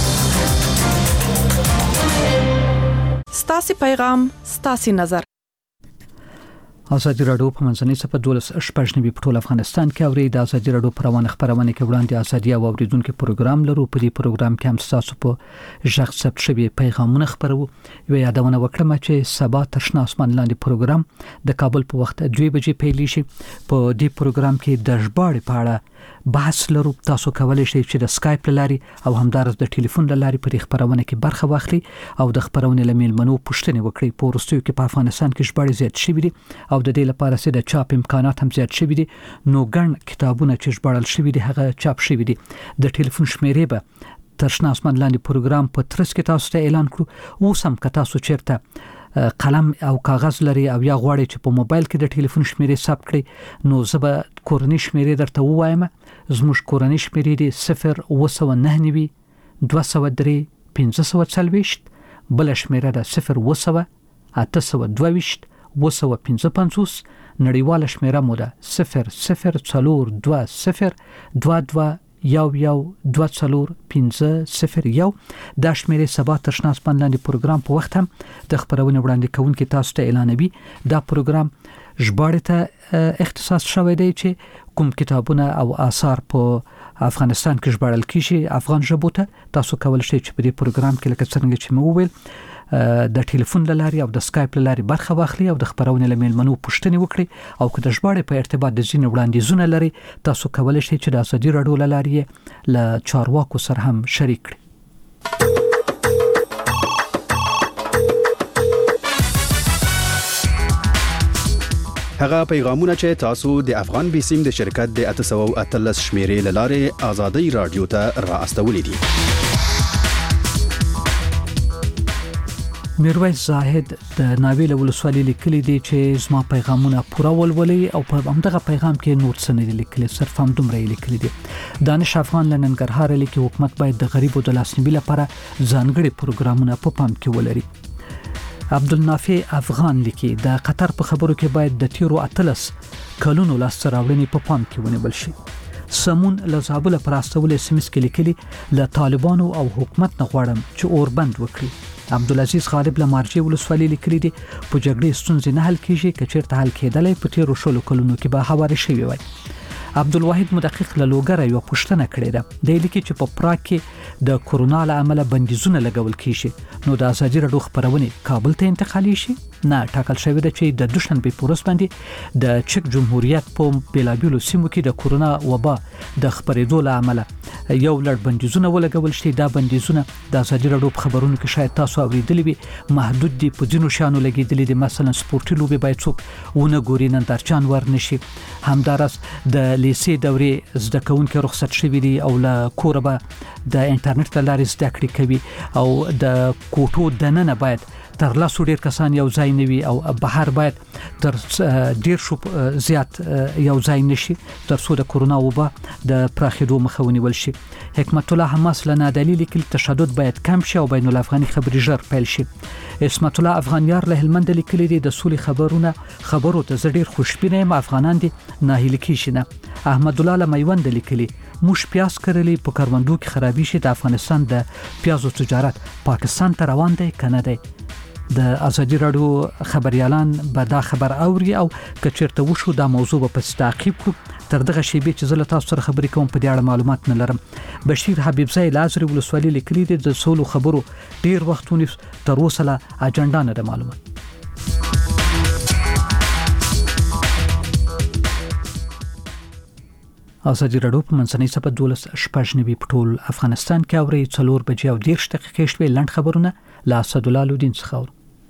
ستاسو پیغام ستاسو نظر. ازادي راډیو په منځنۍ صفحه دولس شپږ نوي په ټول افغانستان کې اوري. د ازادي راډیو پروانه خبرونه کې وړاندې ازادي او اوریدونکو پروګرام لرو. په دې پروګرام کې هم تاسو په ژغ ثبت شوی پیغامونه خبرو. یو یادونه وکړم چې سبا تر شنه اسمان لاندې پروګرام د کابل په وخت دوه بجې پیل شي. په دې پروګرام کې د ژباړې په اړه بحث لرو. تاسو کولای شئ چې د سکایپ لاري او همدارس د ټلیفون لاري په خبرونه کې برخه واخلي او د خبرونه لمیل منو پوښتنه وکړي. په ورستیو کې په افغانستان کې ژباړې زیات شوي دي او د دې لپاره چې د چاپ امکانات هم زیات شوي دي. نو ګڼ کتابونه چې ژباړل شوي دي هغه چاپ شوي دي. د ټلیفون شمیرې به تر شنه اسمان لاندې پروګرام په ترڅ کې تاسو ته اعلان کړو. اوس هم که تاسو چیرته قلم او کاغذ لري او یا غواړئ چې په موبایل کې د ټلیفون شمیرې ثبت کړئ نو زه به کورنۍ شمیرې درته ووایم. زموږ کورنۍ شمیرې دي صفر اوه سوه نهه نوي دوه سوه درې پنځه سوه څلوېښت. بل شمیره ده صفر اوه سوه اته سوه دوه ویشت اوه سوه پنځه پنځوس. نړیواله شمیره مو ده صفر صفر څلور دوه صفر دوه دوه یو یو دوه څلور پنځه صفر یو. دا شمیرې سبا تر شنه اسمان لاندې پروګرام په وخت هم د خبرونه وړاندې کوونکي تاسو ته اعلانوي. دا پروګرام ژباړې ته اختصاص شوی دی چې کوم کتابونه او آثار په افغانستان کې ژباړل کیږي افغان ژبو ته. تاسو کولای شئ چې په دې پروګرام کې لکه څنګه چې مو وویل د ټلیفون لاري او د سکایپ لاري برخه واخلي او د خبرونه لمیل منو پوښتنه وکړي. او که د ژباړې په ارتباط د ځینې وړاندیزونه لري تاسو کولای شئ چې د ازادي راډیو لاري له چارواکو سره هم شریک کړئ. هغه پیغامونه چې تاسو د افغان بیسیم د شرکت د اته سوه اتلس شمیرې لاره ازادي راډیو ته را استولې دي. میرویس زاهد د ناویل ولسوالۍ لیکلي دي چې زما پیغامونه پوره ولولي او په همدغه پیغام کې نور څه نه لیکلي صرف هم دومره لیکلي دي. دانش افغان لننګرهار لیکي حکومت باید د غریبو د لاسنیوي لپاره ځانګړي پروګرامونه په پام کې ولري. عبدالنافع افغان لیکي د قطر په خبرو کې باید د تیرو اتلس کلونو لاسته راوړنې په پام کې ونیول شي. سمون لزابل پر استول سیمس کې لیکلي له طالبانو او حکومت نه غواړم چې اوربند وکړي. عبدالعزیز غالب له مارجې ولسوالۍ لیکلي دي په جګړې ستونزې نه حل کیږي که چیرته حل کېدلی په تیرو شلو کلونو کې به هوارې شوي وای. عبدالواحد مدقق له لوګره یو پوښتنه کړې ده. دی لیکي چې په پراګ کې د کورونا له امله بندیزونه لګول کیږي نو د ازادي راډیو خبرونه کابل ته انتقالي شي. نه ټاکل شوی ده چې د دوشنبه په ورځ باندې د چک جمهوریت په بیلابیلو سیمو کې د کورونا وبا د خبرېدو له امله یو لړ بندیزونه ولګول شي. دا بندیزونه د ازادي راډیو په خبرونو کې شاید تاسو اوریدلي وي محدود دي په ځینو شانو لګیدلي دي. مثلا سپورتي لوبي باید څوک ونه ګوري نندارچان ورنشي. همدارس د لیسې دورې زده کوونکي رخصت شوي دي او له کوره به د انټرنیټ له لارې زده کړې کوي او د کوټو دننه باید تر لاسو ډیر کسان یو ځای نوي او بهر باید تر ډیر شو زیات یو ځای نشي تر څو د کرونا وبا د پراخېدو مخه ونیول شي. حکمت الله حماس لنا دلیل کې تشدد باید کم شي او بین الافغاني خبري ژر پیل شي. اسمت الله افغانیار له هلمند لیکلي دي د سولې خبرونه خبرو ته ډیر خوشبینه یم افغانان دي ناهیل کیشي نه. احمد الله لمیوند لیکلي موږ پیاز کرلی په کروندو کې خرابې شي د افغانستان د پیازو تجارت پاکستان ته روان دی کنه دی. د ازادي رادیو خبريالان به دا خبر اوري او کچرته وشو دا موضوع په تعقیب کو تر دغه شی به چې زله تاسو سره خبرې کوم په دې اړه معلومات نه لرم. بشیر حبیب زای لازری ولسوالي لیکلي دي د سولو خبرو ډیر وختونه تر اوسه لا اجنډا نه ده معلومه. ازادي رادیو په منځنۍ سپه دولس شپږ نوي په ټول افغانستان کې اوري څلور بجې او دېرش دقیقې شوي لنډ خبرونه لا اسد الله لودین څخه.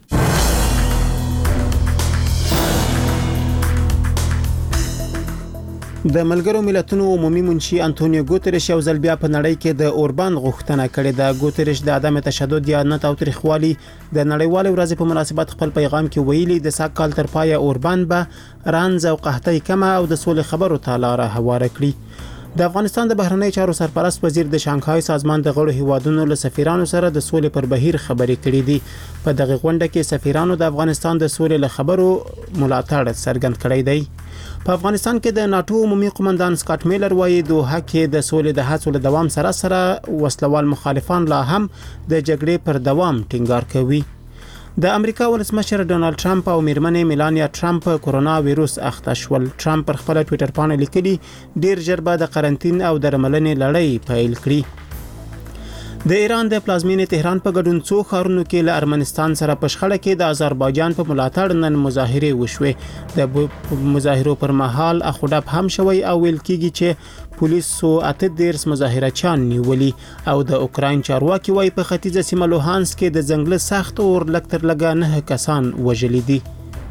د ملګرو ملتونو عمومي منشي انټونیو ګوتریش یو ځل بیا په نړۍ کې د اوربان غوښتنه کړې ده. ګوتریش د عدم تشدد یا نه تاوتریخوالي د نړیوال ورځې په مناسبت خپل پیغام کې ویلي د سږ کال تر پایه اوربان به رانز او قحطۍ کمه او د سولې خبرو ته لاره هواره کړي. د افغانستان د بهرنی چارو سرپرست وزیر د شانګهای سازمان د غړو هیوادونو له سفیرانو سره د سولې پر بهیر خبرې کړې دي. په دغه غونډه کې سفیرانو د افغانستان د سولې له خبرو ملاتړ څرګند کړی دی. په افغانستان کې د ناتو عمومي قومندان سکاټ میلر وایي دوه کې د سولې د هڅو له دوام سره سره وسلوال مخالفان لا هم د جګړې پر دوام ټینګار کوي. د امریکا ولسمشر ډونالد ټرمپ او میرمنې میلانیا ټرمپ کرونا وایروس اخته شول. ټرمپ پر خپل ټوئیټر باندې لیکلي ډیر ژر به د قرنټین او درملنې لړۍ پیل کړي. د ایران د پلازمینې تهران په ګډون څو ښارونو کې له ارمنستان سره په شخړه کې د آذربایجان په ملاتړ نن مظاهره وشوه. د مظاهرو پر مهال اخوډب هم شوی او ویل کېږي چې پولیسو اته دیرس مظاهرچیان نیولي او د اوکراین چارواکي وايي په ختیځه سیمه لوهانس کې د ځنګل سخت اور لکتر لګا نه کسان وژلي دي.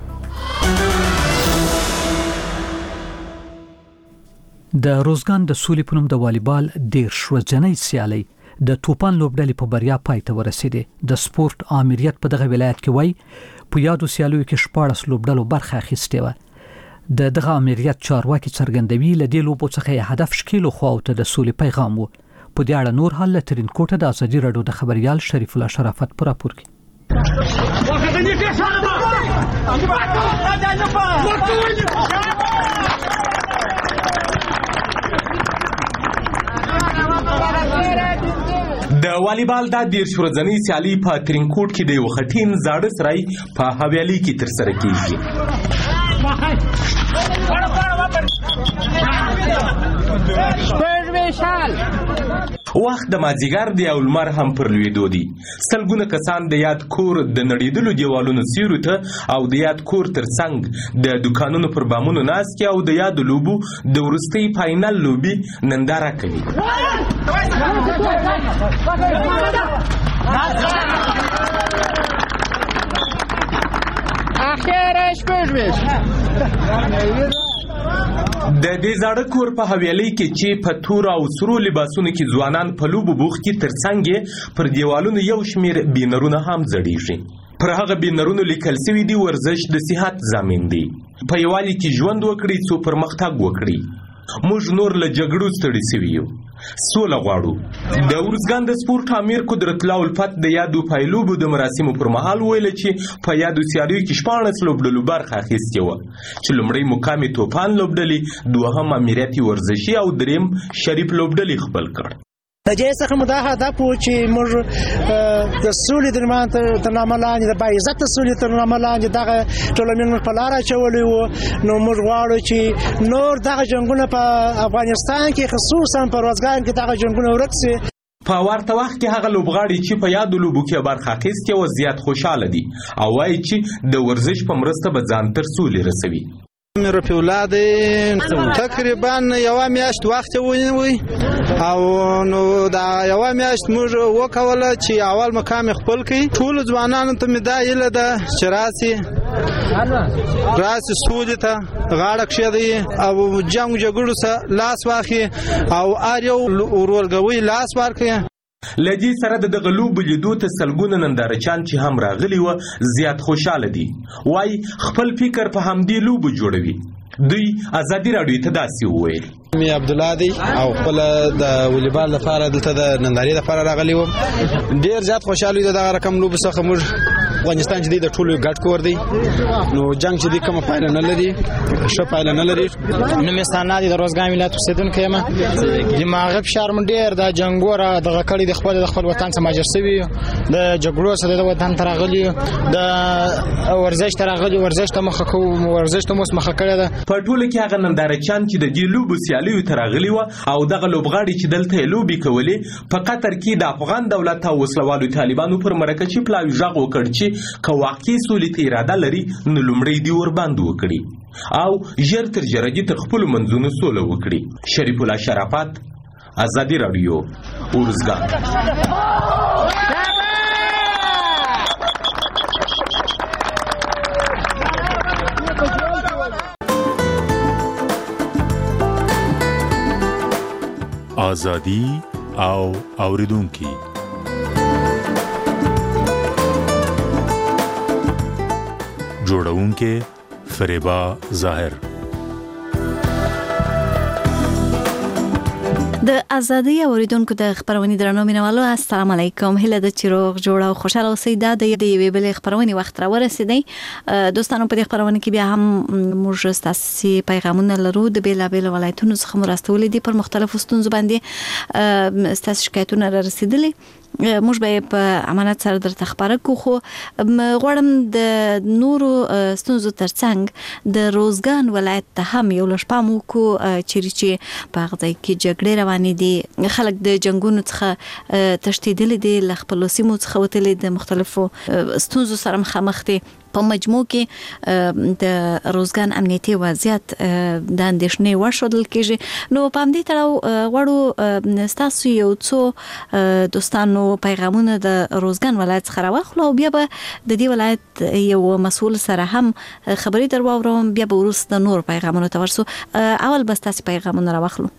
د روزګان د سولې په نوم د والیبال ډیر شوجنۍ سیالي د توپان لوبډلې په بریا پای ته ورسېده. د سپورت امریت په دغه ولایت کې وای په یادو سیالیو کې شپاړس لوبډلو برخه اخیستې و. د دغه امریت چارواکي څرګندوي ل دې لوبو څخه هدف شکیلو خو ته د سولې پیغام وو. په دې اړه نور حل ترين کوټه د ازادي رادیو د خبريال شریف الله شرافت پر راپور کې. د والیبال د دیرش ورځنۍ سیالي په ترینکوټ کې د یو خټین زاړه سرای په حویلي کې ترسره کیږي. وخت د مازیګر دی او لمر هم پر لویدو دی. سلګونه کسان د یاد کور د نړیدلو دیوالونو سیورو ته او د یاد کور ترڅنګ د دکانونو پر بامونو ناست او د یاد لوبو د ورستۍ فاینل لوبي ننداره کوي. اخیرش پوش د دې زاړه کور په حویلۍ کې چې په تور او سرو لباسونو کې ځوانان په لوبو بوخت کې ترڅنګ پر دیوالونو یو شمیر بینرونه هم زړیږي. پر هغه بینرونو لیکل شوی دی ورزش د صحت ضامن دی. په یوالي کې ژوند وکړي څو پرمختګ وکړي. موږ نور له جګړو ستړي شوي یو. سوله غواړو. د ورزګان د سپورت امیر قدرت الله الفت د یادو پایلوبو د مراسمو پر مهال ویل چې په یادو سیالیو کې شپاړس لوبډلو برخه اخیستې وه چې لومړی مقام یې توپان لوبډلې، دوهم امریت ورزشي او دریم شریف لوبډلې خپل کړ. د دې څخه مو دا هدف و چې موږ د سولې د نامه تر نامه لاندې د باعزته سولې تر نامه لاندې دغه ټولنیز په لار اچولی وو. نو موږ غواړو چې نور دغه جنګونه په افغانستان کې خصوصا په روزګان کې دغه جنګونه ورک شي. په ورته وخت کې هغه لوبغاړي چې په یادو لوبو کې برخه اخیستې وه زیات خوشحاله دي او وایي چې د ورزش په مرسته به ځان تر سولې رسوي. مې رفیع الله دی تقریبا یوه میاشت وخت ونیوی او نو دا یوه میاشت موږ وکوله چې اول مقام خپل کړي. ټولو ځوانانو ته مې دا هیله ده چې راسي راسي سولې ته غاړه کښېږدي او جنګ جګړو سره لاس واخلي او هر یو ورورګوی لاس ورکړي. لدی سره د دغه لوبو لیدو ته سلګونه نندارچیان چې هم راغلي و زیات خوشاله دي. وای خپل فکر په همدې لوبو جوړوي. دوی ازادي راډیو ته داسې وویل. می عبدالله دی او خپل د والیبال لپاره دلته د نندارې لپاره راغلی وم. ډیر زیات خوشاله دي دغه رقم لوبو څخه. موږ افغانستان چې دی د ټولو ګډ کور دی، نو جنگ چې دی کومه پایله نه لري، ښه پایله نه لري. نو مستانه دي د روزګان ولایت اوسیدونکی یم. دماغي فشار مې ډېر د جنګ وره دغه کړی د خپل د خپل وطن څخه مهاجر شوي، د جګړو څخه د وطن ته راغلي، د ورزش ته راغلي، ورزش ته مخه کوو، ورزش ته مو مخه کړې ده. په ټوله کې هغه نندارچیان چې د دې لوبو سیالیو ته راغلي وو او دغه لوبغاړي چې دلته لوبې کولې په قطر کې د افغان دولت او وسلوالو طالبانو پر مرکه پلاوي ژغ وکړ چې که واقعي سولې ته اراده لري نو لومړی دې ورباندې وکړي او ژر تر ژره دې تر خپلو منځونو سوله وکړي. شریف الله شرافت، ازادي راډیو، ارزګان. ازادي او اوریدونکي. جوړونکې فریبا ظاهر. د ازادي اوریدونکو د خبرونې درنو مینوالو السلام علیکم. هله د چیروغ جوړه او خوشاله اوسئ. دا د یوې بلې خبرونې وخت را ورسېدی. دوستانو په دې خبرونه کې بیا هم موږ ستاسو پیغامونه لرو د بیلابېل ولایتونو څخه مو راستولې دي پر مختلفو ستونزو باندې ستاسو شکایتونه را رسیدلي. موږ به په امانت سره درته خبره کوو، خو غواړم د نورو ستونزو ترڅنګ د روزګان ولایت ته هم یو لږ پام وکړو، چیرې چې په هغه ځای کې جګړې روانې دي، خلک د جنګونو څخه تښتېدلي دي، له خپلو سیمو څخه وتلي د مختلفو ستونزو سره مخامخ دي. په مجموع کې د روزګان امنیتي وضعیت د اندېښنې وړ ښودل کېږي. نو په همدې تړاو غواړو ستاسو یو څو دوستانو پیغامونه د روزګان ولایت څخه راواخلو او بیا به د دې ولایت یو مسؤل سره هم خبرې در واورم، بیا به وروسته نور پیغامونو ته ورسو. اول به ستاسو پیغامونه راواخلو.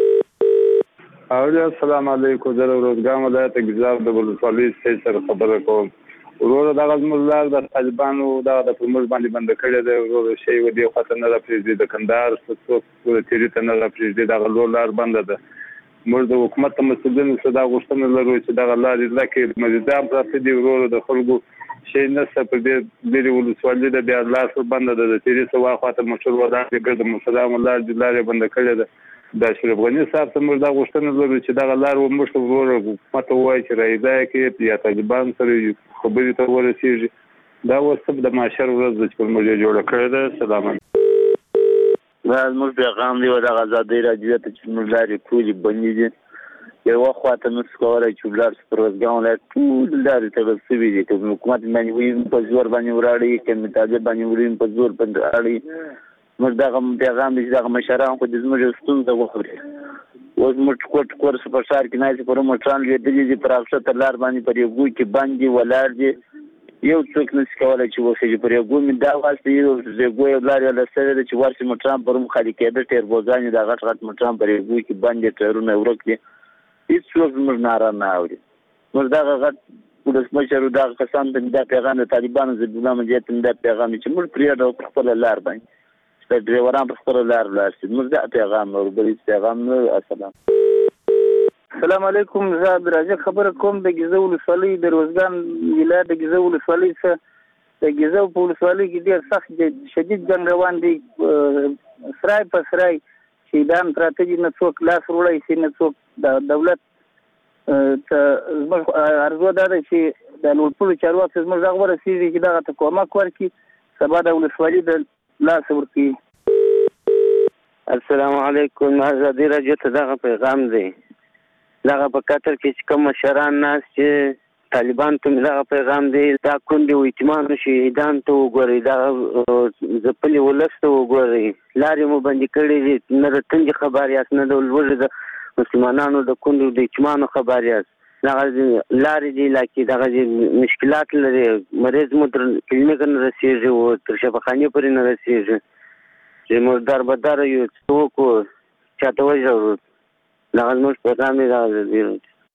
السلام علیکم. زه روزګان ولایت ګذار د ولسوالۍ سره خبره کوم. ورور دغه زموږ د طالبانو دغه د پرموږ باندې بند کړی دی. ورور شی و دی خاطر نه راپریږدي د کندهار څخه څو تیری ته نه راپریږدي. دغه لور لار بند ده. موږ د حکومت مسؤلینو څخه دا غوښتنه لرو چې دغه لارې لکه مزیدام پراته دي. ورور د خلکو شی نشته په دې ډېرې ولسوالۍ د بیا لار بند ده. د تیری څخه واخواته مشهور ودان دي ګرد مسلام لار د لارې بند کړی ده. د اشرف غنی صاحب ته موږ دا غوښتنه لرو چې دغه لار موږ ته ورور حکومت وایي چې راځي کې یا طالبان سره خبرې ته ورسېږي. دا اوس د معاشر ورځ د چې موږ جوړ کړی ده. سلام علیکم. دا موږ پیغام دی د ازادي راډیو ته چې موږ لارې ټولې بندې دي. یو وخت نو څکوره چې لار پر روزګان ولایت ټول لارې ته رسېږي دي. چې حکومت باندې وي په زور باندې وراړي، چې متاجر باندې وي په زور باندې وراړي. موږ دغه پیغام دې دغه مشران خو د زموږ ستونزه وخوري. اوس موږ کوټ کورس په شهر کې نه پر موټران لیدلې دي پر افسر لار باندې پر یو کې باندې ولار دي. یو څوک نشي کولای چې وسې پر یو ګوم دا واسطه یو زګو یو لار له سره چې ورسې موټران پر مخ خالي کېده ټیر بوزانې دا غټ غټ موټران پر یو کې باندې ټیرونه ورک دي. هیڅ څوک موږ ناره نه اوري. موږ دا غټ پولیس مشر دا کسان د پیغام د طالبانو د ګلام جیت د پیغام چې موږ پریاده په خپل لار باندې د ډرایوران په خپل لار لارسي. موږ دا پیغام وربري پیغام نو. السلام السلام علیکم. زه عبدالرزاق خبره کوم د ګیزو ولسوالۍ د روزګان ولایت د ګیزو ولسوالۍ څخه. د ګیزو په ولسوالۍ کې ډېر سخت شدید جنګ روان دی. سرای په سرای شهیدان پراته دي، نه څوک لاس وروړی شي، نه څوک د دولت ته. زموږ ارزو دا ده چې د لوړپوړو چارواکو زموږ غږ ورسېږي چې دغه ته کومک ورکړي، سبا د ولسوالۍ د لاس ورکی. السلام علیکم. ازادي راډیو ته دغه پیغام دی. دغه په قطر کې چې کوم مشران ناس چې طالبان ته دغه پیغام دی. دا کونډې و یتیمانو شهیدان ته وګورئ، دغه ځپلي ولس ته وګورئ. لارې مو بندې کړې دي، نه د تنګې خبر یاست، نه د لوږې د مسلمانانو د کونډو د یتیمانو خبر یاست. دغه لارې دي لکه دغه مشکلات لري. مریض مو تر کلینیک نه رسېږي او تر شفاخانې پورې نه رسېږي چې موږ در بدره یو څوک چاته وژغورو. دغه زموږ پیغام دی. دغه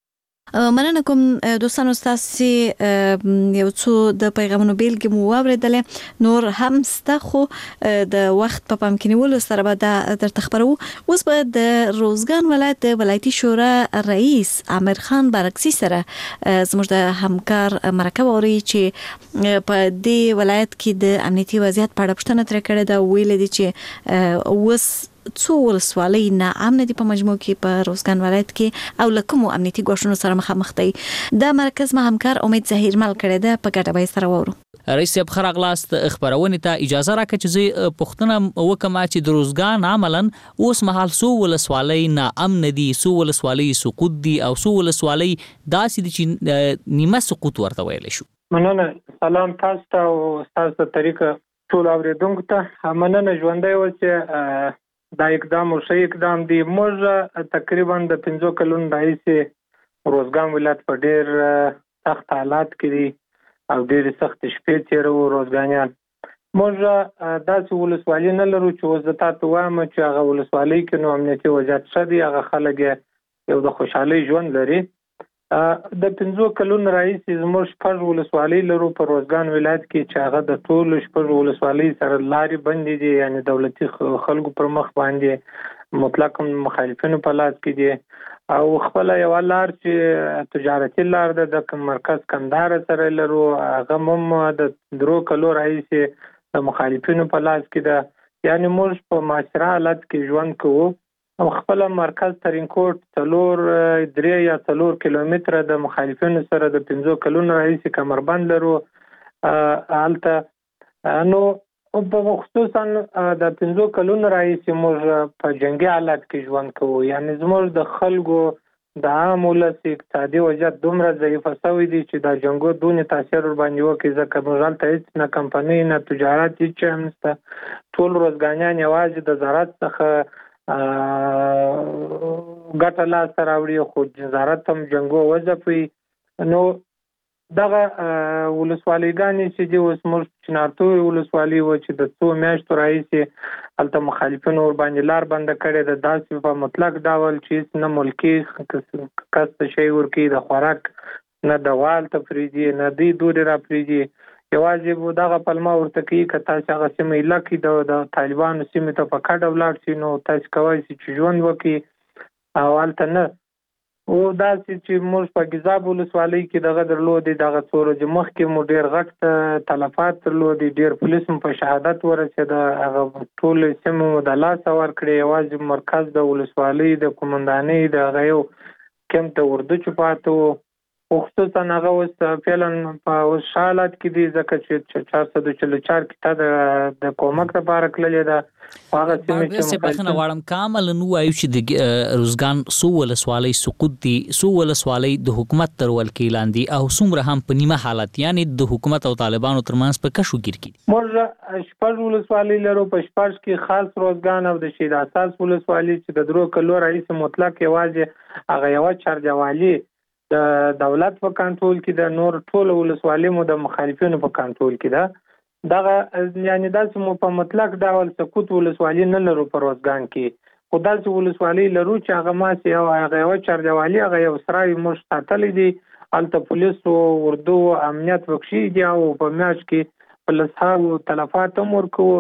مننه کوم دوستانو تاسو یو څو د پیغامونو بیلګې مو واوریدلې نور هم ستا خو د وخت په پام کې نیولو سره به دا درته خبرو. اوس به د روزګان ولایت د ولایتي شورا رئیس عامر خان بارکسي سره زموږ د همکار مرکه ووري چې په دې ولایت کې د امنیتي وضعیت په اړه پوښتنه ترې کړې ده. ویل دي چې اوس څو ولسوالۍ نه امن دي په مجموع کې په روزګان ولایت کې او لکه امنیتي ګواښونو سره مخامخ دي. دا مرکز ما همکار امید ظهیر مل کړی ده په ګټه به سره وورو. رئیس صاحب خراغلاست خبرونه ته اجازه راکړه چې زه پښتنه وکم چې د روزګان عملاً اوس مهال سو ولسوالۍ نه امن دي، سو ولسوالۍ سقوط دي او سو ولسوالۍ داسې دي چې نیمه سقوط ورته ویل شو. مننه. سلام تاسو ته او تاسو ته طریقه ټول اوریدونکو ته مننه. ژوندۍ اوسه. دا اقدام او شی اقدام دی. موږ تقریبا د پنځو کلونو راهیسې روزګان ولایت په ډیر سخت حالات کې دي او ډیر سخت شپې تیرو روزګانیان. موږ داسې ولسوالۍ نه لرو چې اوس تاسو وایم چې هغه ولسوالۍ کې نو امنیتي وضعیت ښه دی، هغه خلک یو د خوشحالۍ ژوند لري. د پنځو کلونو راهیسې زموږ شپږ ولسوالۍ لرو په روزګان ولایت کې چې هغه د ټولو شپږ ولسوالۍ سره لارې بندې دي، یعنی دولتي خلکو پر مخ باندې مطلق مخالفینو په لاس کې دي او خپل یو لار چې تجارتي لار ده د مرکز کندهار سره لرو، هغه هم د درو کلو راهیسې د مخالفینو په لاس کې ده. یعنی موږ په معاصره حالت کې ژوند کوو او خپل مرکز ترینکوټ څلور درې یا څلور کیلومتره د مخالفینو سره د پنځو کلونو راهیسې کمربند لرو. هلته نو په خصوصا د پنځو کلونو راهیسې موږ په جنګي حالت کې ژوند کوو. یعنی زموږ د خلکو د عام ولس اقتصادي وضعیت دومره ضعیفه شوی دی چې د جنګو دونې تاثیر ورباندې وکړي، ځکه موږ هلته هېڅ نه کمپنۍ نه تجارت هېڅ شی هم نشته. ټول روزګانیان یوازې د زراعت څخه ګټه لاسته راوړي، خو وزارت هم جنګو وځپوي. نو دغه ولسوالیګانې چې دي اوس موږ چنارتوی ولسوالي و چې د څو میاشتو راهیسې هلته مخالفینو ورباندې لار بنده کړې ده، داسې په مطلق ډول چې نه ملکي کس ته شی ورکوي، د خوراک نه دوا هلته پرېږدي، نه دوی دوړې را پرېږدي. یوازې دغه پلمه ورته کوي که تاسو هغه سیمه ایله کړي د طالبانو سیمې ته په کډه ولاړ شي نو تاسو کولی شئ چې ژوند وکړي او هلته نه. او داسې چې موږ په ګیزاب ولسوالۍ کې دغه درلودې، دغه څو ورځې مخکې مو ډېر غټ تلفات درلودې، ډېر پولیس مو په شهادت ورسېده، هغه ټولې سیمې مو د لاسه ورکړې. یوازې مرکز د ولسوالۍ د قومندانۍ د هغه یو کمپ ته اردو چې پاته و، خصوصا هغه اوس فعلا په اوس حالت کې دي ځکه چې چار سوه چلو چار کې د کومک لپاره کړلې ده. هغه سیمې چې بخنه غواړم کامل نو وایو چې د روزګان سو ولسوالۍ سقوط دي، سو ولسوالۍ د حکومت تر ولکې لاندې او څومره هم په نیمه حالت، یعنی د حکومت او طالبانو ترمنځ په کشو ګیر کې. موږ شپږ ولسوالۍ لرو، په شپږ کې خاص روزګان او د شهید اساس ولسوالۍ چې د درو کلو راهیسې مطلق یوازې هغه یوه چارجوالي د دولت په کنټرول کې ده، نور ټول ولسوالۍ مو د مخالفینو په کنټرول کې ده. دغه یعنی داسې مو په مطلق ډول سقوط ولسوالۍ نه لرو په روزګان کې، خو داسې ولسوالۍ لرو چې هغه ماسې او هغه یوه چارجوالي هغه یو سرای موږ ساتلی دي، هلته پولیسو اردو امنیت پکښې دي او په میاشت کې په لسهاوو تلفات هم ورکوو.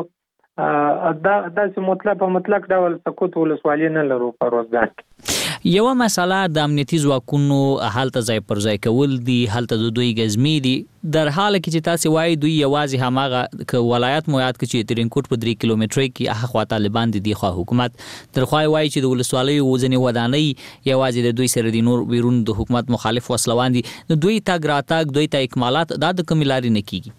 دا داسې مطلق په مطلق ډول سقوط ولسوالۍ نه لرو په روزګان کې. یو مسله د امنیتي ځواکونو هلته ځای پر ځای کول دي، هلته د دوی ګزمې دي، در حاله کې چې تاسو وایي دوی یوازې هماغه ک ولایت مو یاد کړئ چې ترینکوټ په درې کیلومترۍ کې هغه خوا طالبان دي، خو حکومت در خوا وایي چې د ولسوالیو وزنې ودانۍ یوازې د دوی سره دي، نور بیرون د حکومت مخالف وسلوان دي. دوی تاګ راتاګ، دوی ته اکمالات دا د کومې لارې نه کیږي.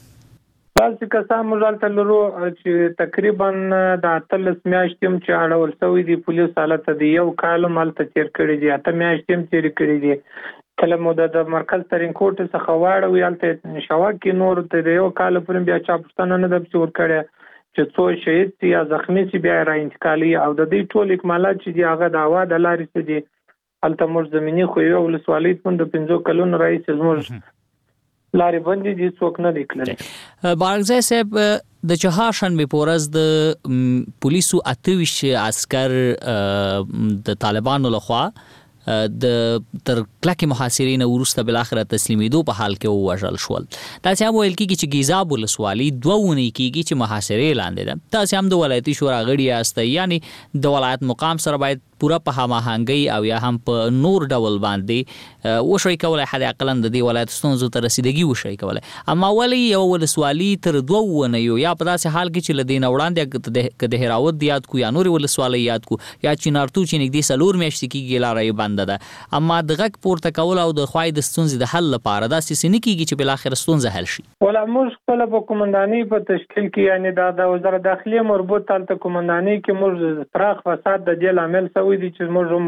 داسې کسان موږ هلته لرو چې تقریبا د اتلس میاشتې هم چې اړول شوي دي پولیس هلته د یو کال هم هلته تېر کړي دي، اته میاشتې هم تېرې کړي دي. کله مو د مرکز ترینکوټ څخه واړوي هلته شوک کې نور د یو کال پورې بیا چا پوښتنه نه ده پسې ورکړې چې څو شهید سي یا زخمي سي بیا یې را انتقالي. او د دې ټول اکمالات چې دي هغه د هوا د لارې څه دي. هلته موږ زمیني خو یوه ولسوالۍ د پنځو کلونو راهیسې زموږ لارې بندې دي، څوک نه دی کړلی. بارکزی صاحب د چهارشنبې په ورځ د پولیسو اته ویشت عسکر د طالبانو لخوا د تر کلکې محاصرې نه وروسته بل اخر تسلیمېدو په حال کې ووژل شول. تاسو هم ویل کېږي چې ګیزاب ولسوالي دوه ونې کېږي چې محاصرې لاندې ده. تاسو هم د ولایتي شورا غړي یاست، یعنی د ولایت مقام سره باید پوره په هماهنګۍ او یا هم په نور ډول باندې وشوي کولای، حد اقل د دې ولایت ستونزو ته رسیدګي وشوي کولای. اما ولې یو ولسوالي تر دوه ونیو یا په داسې حال کې چې له دې نه وړاندې که د هراود یاد کو یا نورې ولسوالۍ یاد کو یا چینارتو چې نږدې څلور میاشتې کېږي لاره یې بنده ده، اما د غږ پورته کول او د خوای د ستونزې د حل لپاره داسې څه نه کېږي چې بالاخره ستونزه حل شي؟ ولا موږ خپله په قومندانۍ په تشکیل کې یعنې دا د وزارت داخلي مربوط هلته قومندانۍ کې موږ پراخ فساد د دې لامل شوی دی چې موږ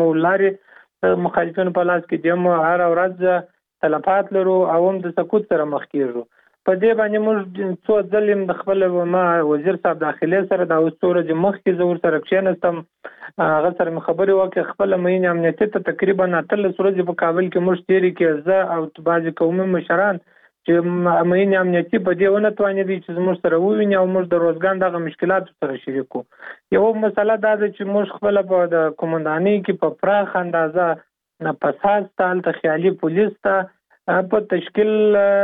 لارې مخالفینو په لاس کې دیم هر ورځ تلفات لرو او هم د سقوط سره مخ کیږو. په دې باندې موږ څو ځلې د خپل ما وزیر صاحب داخلي سره د اوسطوره د مخ کې زور سره کښېنستم، هغه سره مې خبرې وکړې. خپل مین امنیتي ته تقریبا اتلس ورځې په کابل کې موږ تېرې کې زه او بعضې قومي مشران چې مین امنیتي په دې ونه توانېدي چې زموږ سره وویني او موږ د روزګان دغه مشکلاتو سره شریک کړو. یو مسله دا ده چې موږ خپله په د قومندانۍ کې په پراخ اندازه فساد ته هلته خیالي پولیس ته په تشکیل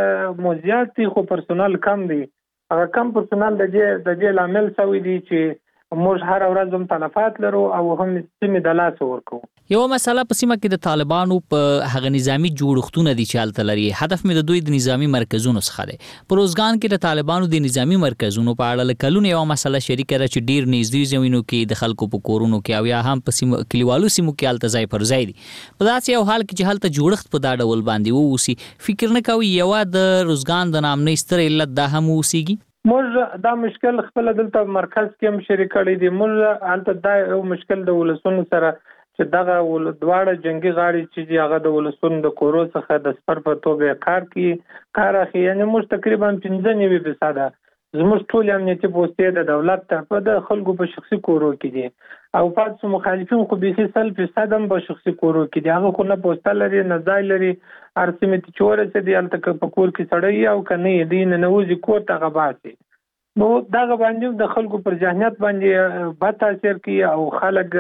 مو زیات دي خو پرسونل کم دی. هغه کم پرسونل د دې د دې لامل شوی دی چې موږ هر ورځ هم تلفات لرو او هم سیمې د لاسه ورکوو. یو مسله په سیمه کې د طالبانو په هغه نظامی جوړښتونه دي چې هلته لري. هدف مې د دوی د نظامی مرکزونو څخه دی. په روزګان کې د طالبانو د نظامی مرکزونو په اړه له کلونو یو مسله شریکه ده چې ډیر نږدې زمینو کې د خلکو په کورونو کې او یا هم په سیمو کلیوالو سیمو کې هلته ځای پر ځای دي. په داسې یو حال کې چې هلته جوړښت په دا ډول باندې ووسي، فکر نه کوي یوه د روزګان د نامنۍ ستر علت دا هم ووسیږي؟ موږ دا مشکل خپل دلته مرکز کې هم شریک کړی دی. موږ هلته دا یو مشکل د ولسونو سره چې دغه دواړه جنگي غاړې چې هغه د ولسونو د کورو څخه د سپر په توګه کار کوي کار اخلي، یعنې موږ تقریبا پنځه نوي فیصده زموږ ټول امنیتي پوستې د دولت ته په د خلکو په شخصي کورو کې دي او پاتې مخالفین خو بیخي سل فیصد هم په شخصي کورو کې دي. هغه خو نه پوسته لري نه ځای لري، هر سیمې ته چې ورسېدي هلته په کور کې سړی او که نه یې دی ننوځي کور ته هغه باسي. نو دغه باندې د خلکو پر ذهنیت باندې بد تاثیر کوي او خلک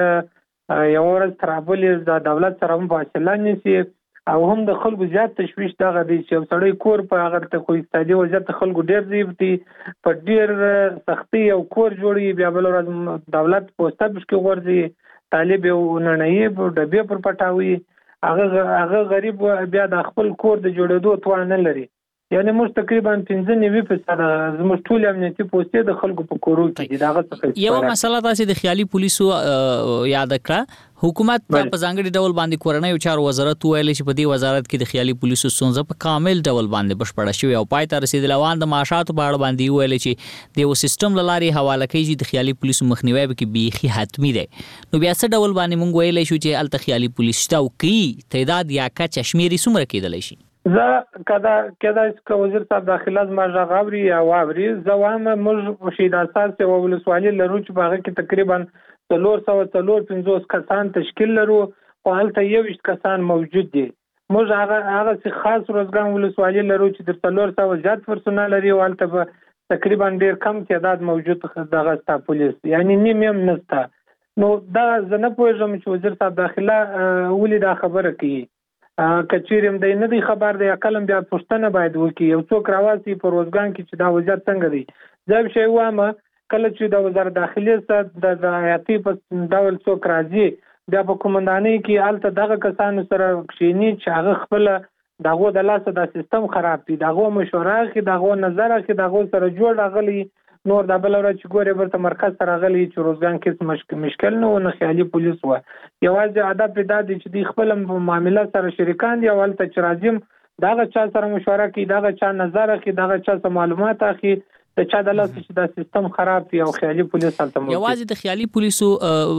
یو ورځ تر بلې د دولت سره هم فاصله نیسي او هم د خلکو زیات تشویش دغه دی چې یو سړی کور په هغه ته خو اقتصادي وضعیت د خلکو ډېر ضعیف دي، په ډېر سختۍ یو کور جوړوي، بیا بله ورځ دولت پوسته پشکې غورځي، طالب یو نننۍ ډبې پر پټاوي، هغه هغه غریب بیا د خپل کور د جوړېدو توان نه لري. یعنې موږ تقریبا پنځه نوي فیصده زموږ ټول امنیتي پوستې د خلکو په کورو کې دي. دغه څخه یوه مسله داسې د خیالي پولیسو یاد کړه. حکومت په ځانګړي ډول باندې کورنیو چارو وزارت ویلي چې په دې وزارت کې د خیالي پولیسو ستونزه په کامل ډول باندې بشپړه شوې او پای ته رسېدلې. او د معاشاتو په اړه باندې ویلي چې د یو سیستم له لارې حواله کوي چې د خیالي پولیسو مخنیوی پکې بیخي حتمي دی. نو بیا څه ډول باندې موږ ویلی شو چې هلته خیالي پولیس شته او کوي تعداد یا کچه شمېرې څومره کېدلی شي؟ زه کدا کېدای شي که وزیر صاحب داخله زما غږ اوري یا واوري، زه وایم موږ شهید اساس یوه ولسوالي لرو چې په هغه کې تقریبا څلور سوه څلور پنځوس کسان تشکیل لرو خو هلته یوویشت کسان موجود دي. موږ هغه هغسې خاص روزګان ولسوالي لرو چې تر څلور سوه زیات پرسونل لري او هلته به تقریبا ډېر کم تعداد موجود دغه ستا پولیس، یعنې نیم هم نشته. نو دا زه نه پوهېږم چې وزیر صاحب داخله ولې دا خبره کوي. که چیرې هم دی نه دی خبر دی، اقل هم بیا پوښتنه باید وکړي، یو څوک راواسي په روزګان کې چې دا وضعیت څنګه دی. زه یو شی وایم، کله چې د وزارت داخلي سره د حیاتي په ډول څوک راځي بیا په قومندانۍ کې هلته دغه کسانو سره کښېني چې هغه خپله د هغو د لاسه دا سیستم خراب دي، د هغو مشوره اخلي، د هغو نظر اخلي، د هغو سره جوړ راغلی. نور دا بله ورځ چې ګورې برته مرکز ته راغلی چې روزګان کې مشکل نه و نه خیالي پولیس وه. یوازې هدف یې دا دی چې دوی خپله معامله سره شریکان دي او هلته چې راځي د هغه چا سره مشوره کوي، د هغه چا نظر اخلي، د هغه چا څه معلومات اخلي، د چا د لاسه چې دا سیستم خراب وي او خیالي پولیس هلته موجود. یوازې د خیالي پولیسو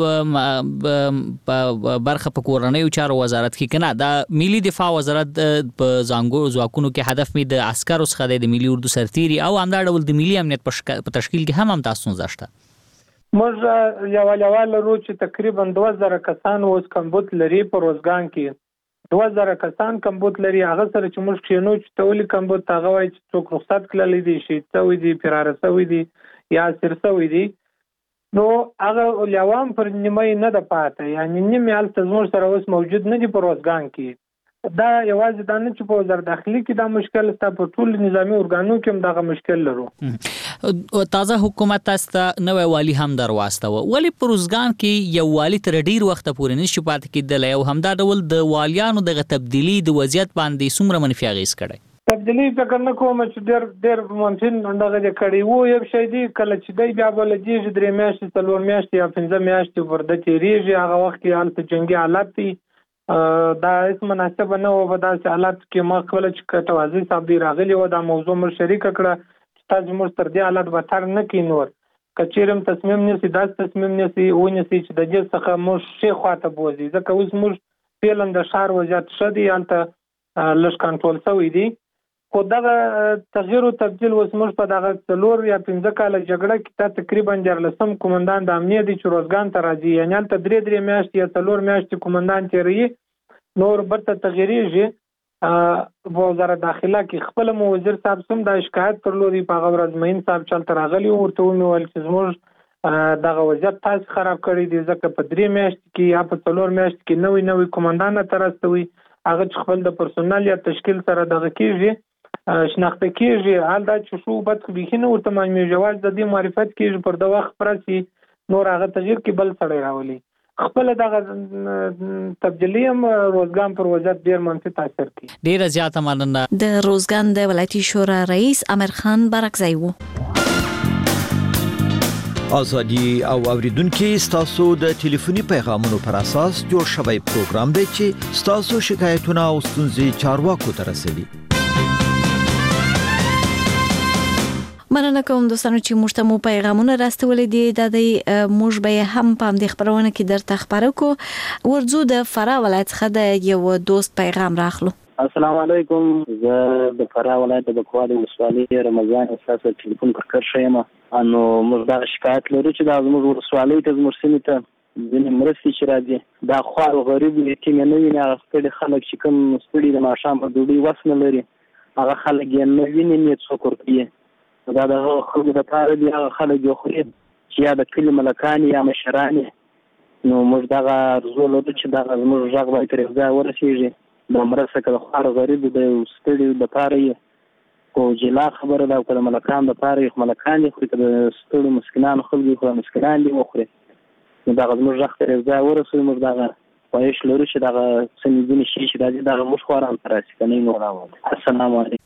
برخه په کورنیو چارو وزارت کې که نه، د ملي دفاع وزارت په ځانګړو ځواکونو کې هدف مې د عسکرو څخه دی، د ملي اردو سرتیري او همدا ډول د ملي امنیت په تشکیل کې هم همدا ستونزه شته. موږ یوه لیوا لرو چې تقریبا دوه زره کسان اوس کمبود لري په روزګان کې، دوه زره کسان کمبود لري. هغه سره چې موږ کښېنو چې ته ولې کمبود ته هغه وایي چې څوک رخصت کړلی دي، شهید شوي دي، فراره شوي دي یا اسیر شوي دي. نو هغه لیوام پر نیمه نه د پاتې یعنی نیمه هلته زموږ سره اوس موجود نه دي په روزګان کې دا یوازې دا نه چې په وزارت داخلي کې دا مشکل ستا په ټول نظامی ارګانو کې هم دغه مشکل لرو. تازه حکومت تاسو ته نوې والی هم درواستوه ولی په روزګان کې یو والی تر ډیر وخت پورې نشي پاتې کېدلی او همدا ډول د والیانو دغه تبدیلی د وضعیت باندې څومره منفي اغېز کړی؟ تبدیلی فکر نه کوم چې ډېر ډېر ممکن دغه د کړي وو یو شی دی کله چې دی بیا بل دیږي درې میاشتې څلور میاشتې یا پنځه میاشتې ورده تېرېږي هغه وخت کې هلته جنګي حالات دي دا هیڅ مناسبه نه وه په داسې حالاتو کې ما خپله چې توازي صاحب دی راغلي وه دا موضوع موږ شریکه کړه چې تاسو موږ تر دې حالت بدتر نه کړي نور که چېرې هم تصمیم نیسي داسې تصمیم نیسي ونیسي چې د دې څخه موږ ښې خواته بوځي ځکه اوس موږ فعلا د ښار وضعیت ښه دی هلته لږ کنټرول شوی دی خو دغه تغییر او تبدیل اوس موږ په دغه څلور یا پنځه کاله جګړه کې تا تقریبا دیارلسم قومندان د امنیه دی چې روزګان ته راځي یعنې هلته درې درې میاشتې یا څلور میاشتې قومندان تېروي نور برته تغییرېږي په وزارت داخله کې خپله مو وزیر صاحب سم دا شکایت درلودی په هغه ورځ معین صاحب چې هلته راغلي وو ورته ومې ویل چې زموږ دغه وضعیت تاسې خراب کړی دی ځکه په درې میاشتې کې یا په څلور میاشتې کې نوی نوی قومندان ته راستوي هغه چې خپل د پرسونل یا تشکیل سره دغه کېږي شناخته کېږي حال دا چې شو بد خو بیخي نه ورته معلومېږي یوازې د دې معرفت کېږي پر د وخت پرسي نور هغه تغییر کې بل سړی راولي خپله دغه تبدیلي هم روزګان پر وضعیت ډېر منفي تاثیر کوي. ډېره زیاته مننه. د روزګان د ولایتي شورا رئیس امیر خان برکزی و. ازادي او اوریدونکو ستاسو د ټلیفوني پیغامونو پر اساس جوړ شوی پروګرام دی چې ستاسو شکایتونه او ستونزې چارواکو ته رسوي. مننه کوم دوستانو چې موږ ته مو پیغامونه راستولې دي د دې موږ به هم په دې خبرونه کې درته خبرو کو ورځو د فراه ولایت څخه د یو دوست پیغام راخلو. السلام علیکم زه د فراه ولایت د بکوالي ولسوالۍ رمضان اساسه ټلیفون پر کار شیم انو موږ دا شکایت لرو چې د زموږ ولسوالۍ ته زموږ سیمې ته د مرستې چې راځي دا خوار غریب یتیم نه ویني هغه ستړي خلک چې کوم ستړي د ماښام په ډوډۍ وس نه لري هغه خلک یې نه ویني نه څوک ورکوي دا د خلکو لپاره دی هغه خلک یو خوري چې یا د کلي ملکان یا مشران نو موږ دغه ارزو لرو چې دغه زموږ غږ باید تر ځای ورسېږي د مرسته که د خوار غریب د ستړي لپاره یې خو جلا خبره ده که د ملکان لپاره یې خو ملکان دي خوري که د ستړو مسکینانو خلکو خو مسکینان دي وخوري نو دغه زموږ غږ تر ځای ورسوي موږ دغه خواهش لرو چې دغه څه نږدې شي چې راځي دغه موږ خواران ته راسي که نه یې نور راوړي. السلام علیکم.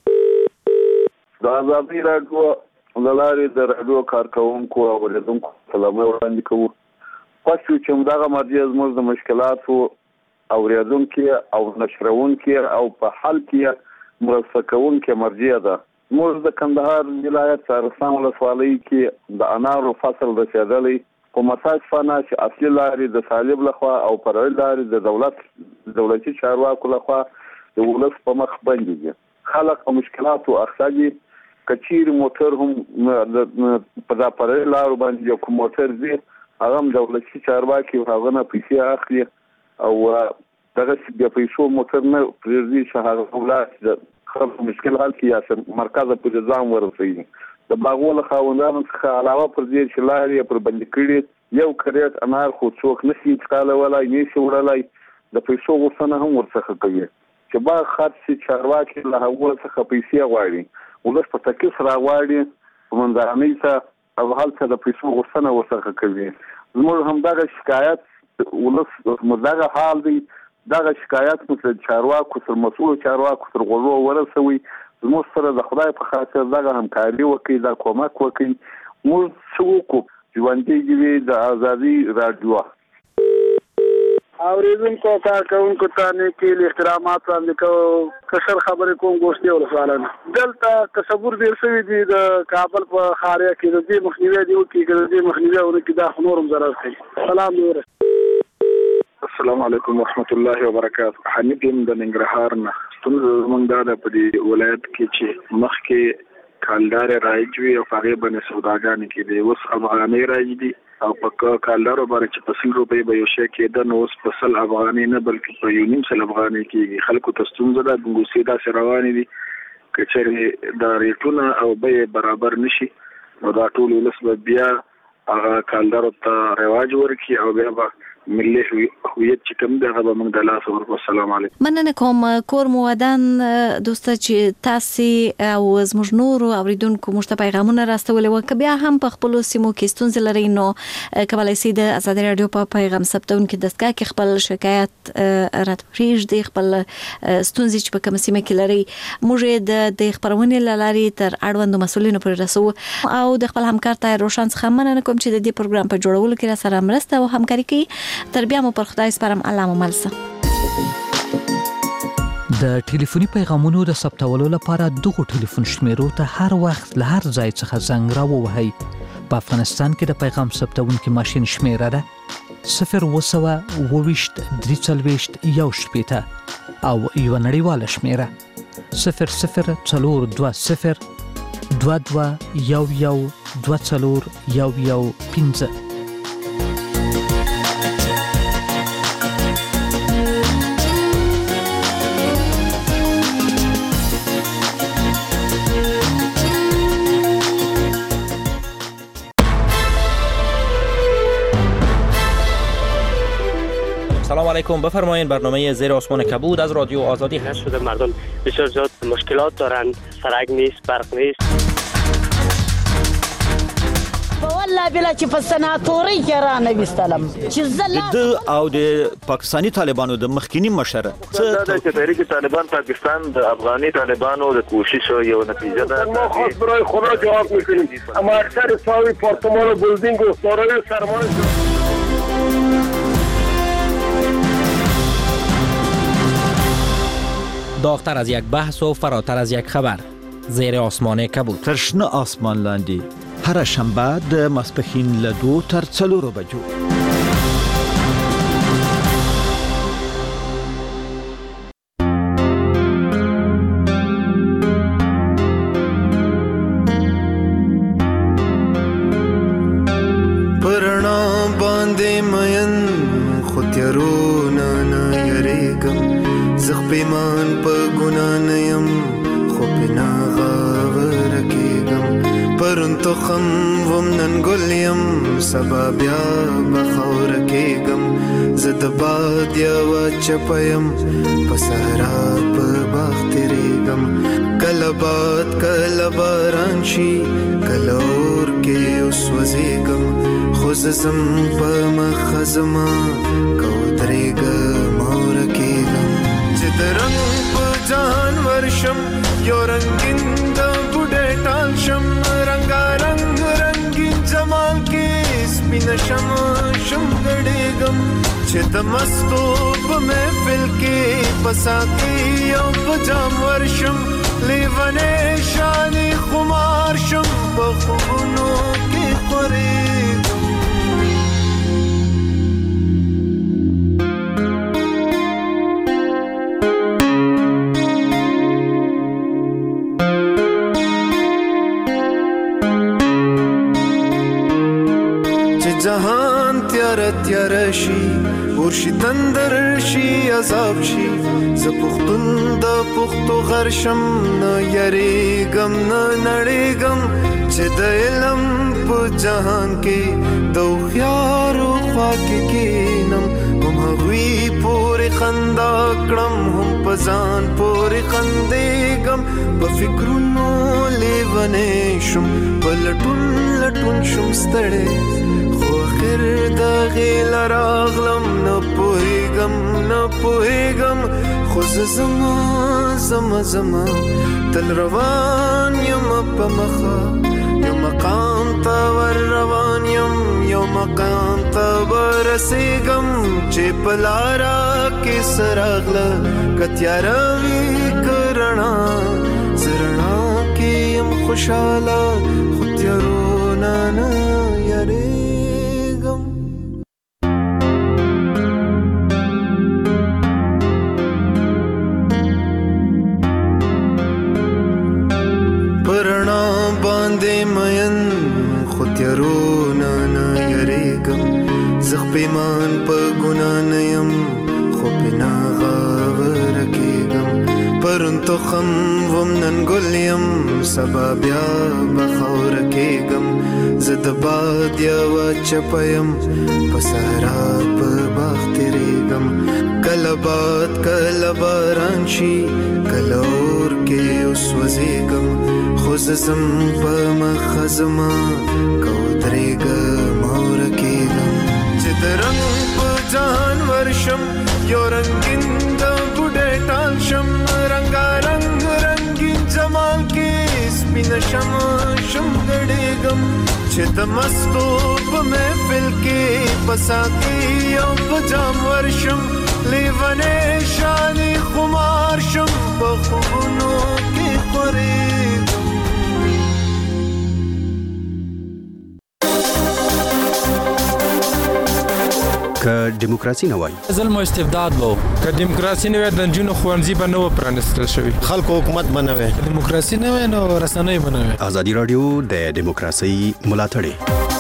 د ازادي راډیو د لارې د راډیو کارکوونکو او اوریدونکو سلامونه وړاندې کوو. خوښ یو چې همدغه مرجع زموږ د مشکلاتو اوریدونکي او نشرونکي او په حل کې مرسته کوونکي مرجع ده. موږ د کندهار ولایت سارسان ولسوالۍ کې د انارو فصل رسېدلی په متاسفانه چې اصلي لارې د طالب لخوا او فرعي لارې د دولت دولتي چارواکو لخوا د ولس په مخ بندې دي. خلک په مشکلاتو اخته دي کچیر موټر هم په دا فرعي لارو باندې یو کوم موټر ځي هغه هم دولتي چارواکي هغه نه پیسې اخلي او دغه بیا پیسو موټر نه پرېږدي چې هغه ولایت د خلکو مشکل حل کړي یا مرکز پورې ځان ورسوي. د باغونو خاوندانو څخه علاوه پر دې چې لارې پر بندې کړي یو کریټ انار خو څوک نشي انتقالولی نشي وړلی د پیسو غوښتنه هم ورڅخه کوي چې باغ خرڅ چارواکي له هغو څخه پیسې غواړي ولس په تکلیف راغواړي په منځرانۍ ته او هلته د پیسو غوښتنه ورڅخه کوي. زموږ همدغه شکایت ولس زموږ دغه حال دی دغه شکایت مو تر چارواکو تر مسؤلو چارواکو تر غوږو ورسوي زموږ سره د خدای په خاطر دغه همکاري وکړي دا کومک وکړي موږ څه وکړو ژوندی دې وي د ازادي راډیو. اوریدونکو کارکوونکو ته نیکې احترامات وړاندې کوو. کشر خبرې کوم ګوشتي ولسوالۍ دلته تصور ډېر شوي دي د کابل په ښاریه کې د دې مخنیوی دې وکړي که د دې مخنیوی ونه کړي دا خو نور هم ضرر کوي. سلام دې ورسوي. السلام علیکم ورحمت الله وبرکاته. حمید یم د ننګرهار نه. ستونزه زموږ دا ده په دې ولایت کې چې مخکې کالدارې رایج وي او په هغې باندې سوداګانې کېدې اوس افغانۍ رایج دي او په کالدارو باندې چې په سل روپۍ به یو شی کېده نو اوس په سل افغانۍ نه بلکې په یو نیم سل افغانۍ کېږي. خلکو ته ستونزه ده ګنګوسې داسې روانې دي که چېرې دا ریټونه او بیې برابر نه شي نو دا ټول ولس به بیا هغه کالدار ته رواج ورکړي او بیا به ملي هویت چې کوم دغه به موږ د لاس ورکړو. السلام علیکم. مننه کوم کور مو ودان دوسته چې تاسو او زموږ نور اوریدونکو مشته پیغامونه راستولې و ک بیا هم په خپل سیمو کې ستونزې لري نو کولای شئ د آزادي رادیو په پیغام ثبتون کې دستګاه کې خپل شکایت راتپریږ د خپل ستونزې چې په کوم سیمه کې لري موږ د د خبرونه لاري تر اړوند مسولینو پر رسو او د خپل همکار ته روشن څخه مننه کوم چې د دې پروګرام په جوړولو کې را سره مرسته او همکاري کوي. تر بیا مو پر خدای سپارم. الله مو ملسه. د ټلیفوني پیغامونو د ثبتولو لپاره دغه ټلیفون شمیرو ته هر وخت له هر ځای څخه زنګ راووهئ. په افغانستان کې د پیغام ثبتونکو ماشين شمیره ده صفر وسوه اوويشت درې څلويشت یو شپېته او یو نړیواله شمیره صفر صفر څلور دوه صفر دوه دوه یو یو دوه څلور یو یو پنځه. سلام علیکم. بفرمایید برنامه زیر آسمان کبود از رادیو آزادی هست. شده مردم بسیار زیاد مشکلات دارند، سرک نیست، برق نیست. والله بلا چې په سناتوري کې را نه وستلم چې زلا د او د پاکستانی طالبانو د مخکینی مشر څه د تحریک طالبان پاکستان د افغاني طالبانو د کوشش یو نتیجه ده. ما خاص برای خدا جواب میکنیم اما اکثر ساوی پارتمان و بلدینگ و سارای سرمایه داغتر از یک بحث و فراتر از یک خبر. زیر آسمان کبود. ترشنه آسمان لاندی هر شنبه د ماسپښین له دو تر څلورو بجو. پرنا باندې مین خو تیارونه نه یریږم زه پیمان په ګناه نه یم خو پې نه غاوره کېږم پرون تخم وم نن ګل یم سبا بیا به خاوره کېږم زه د باد یوه چپه یم په صحرا په باغ تېرېږم کله باد کله باران شي کله اور کې اوس وځېږم خو زه ځم په مخه زما که ودرېږم اوره کېږم چې د رنګ په جهان ورشم یو رنګین د بوډۍ ټال شم رنګارنګ رنګین جمال کې سپینه شمه شم ګډېږم چې د مستو په محفل کې په ساقي او په جام ورشم لیونی شانې خمار شم په خوبونو کې خورېږم. جهان تیار تیار شي ورشي تندر شي عذاب شي زه پښتون د پښتو غرشم نه یریږم نه نړېږم چې د علم په جهان کې د هوښیارو خوا کې کښېنم هم هغوی پورې خندا کړم هم په ځان پورې خندېږم په فکرونو لیونی شم په لټون لټون شم ستړی خیر دا غیل راغلم نه پوهېږم نه پوهېږم خو زه زما زما زما تل روان یم په مخه یو مقام ته ور روان یم یو مقام ته ورسېږم چې په لاره کې څه راغله که تیاره وي که رڼا زه رڼا کې یم خوشحاله خو تیارو نه نه یارې پیمان په ګناه نه یم خو پې نه غاوره کېږم پرون تخم وم نن ګل یم سبا بیا به خاوره کېږم زه د باد یوه چپه یم په صحرا په باغ تېرېږم کله باد کله باران شي کله اور کې وسوځېږم خو زه ځم په مخه زما که ودرېږم او ورکېږم چې د رنګ په جهان ورشم یو رنګین د بوډۍ ټال شم رنګارنګ رنګین جمال کې سپینه شم شم ګډېږم چې د مستو په محفل کې په ساقي او په جام ورشم لیونی شانې خمار شم په خوبونو کې خورېږم. که دیموکراسي نه وای ظلم او استبداد وو که دیموکراسي نه وای د نجونو ښوونځي به نه و پرانیستل شوي خلکو حکومت به نه وای دیموکراسي نه وای نو رسنۍ به نه وای ازادي راډیو د دیموکراسي ملاتړ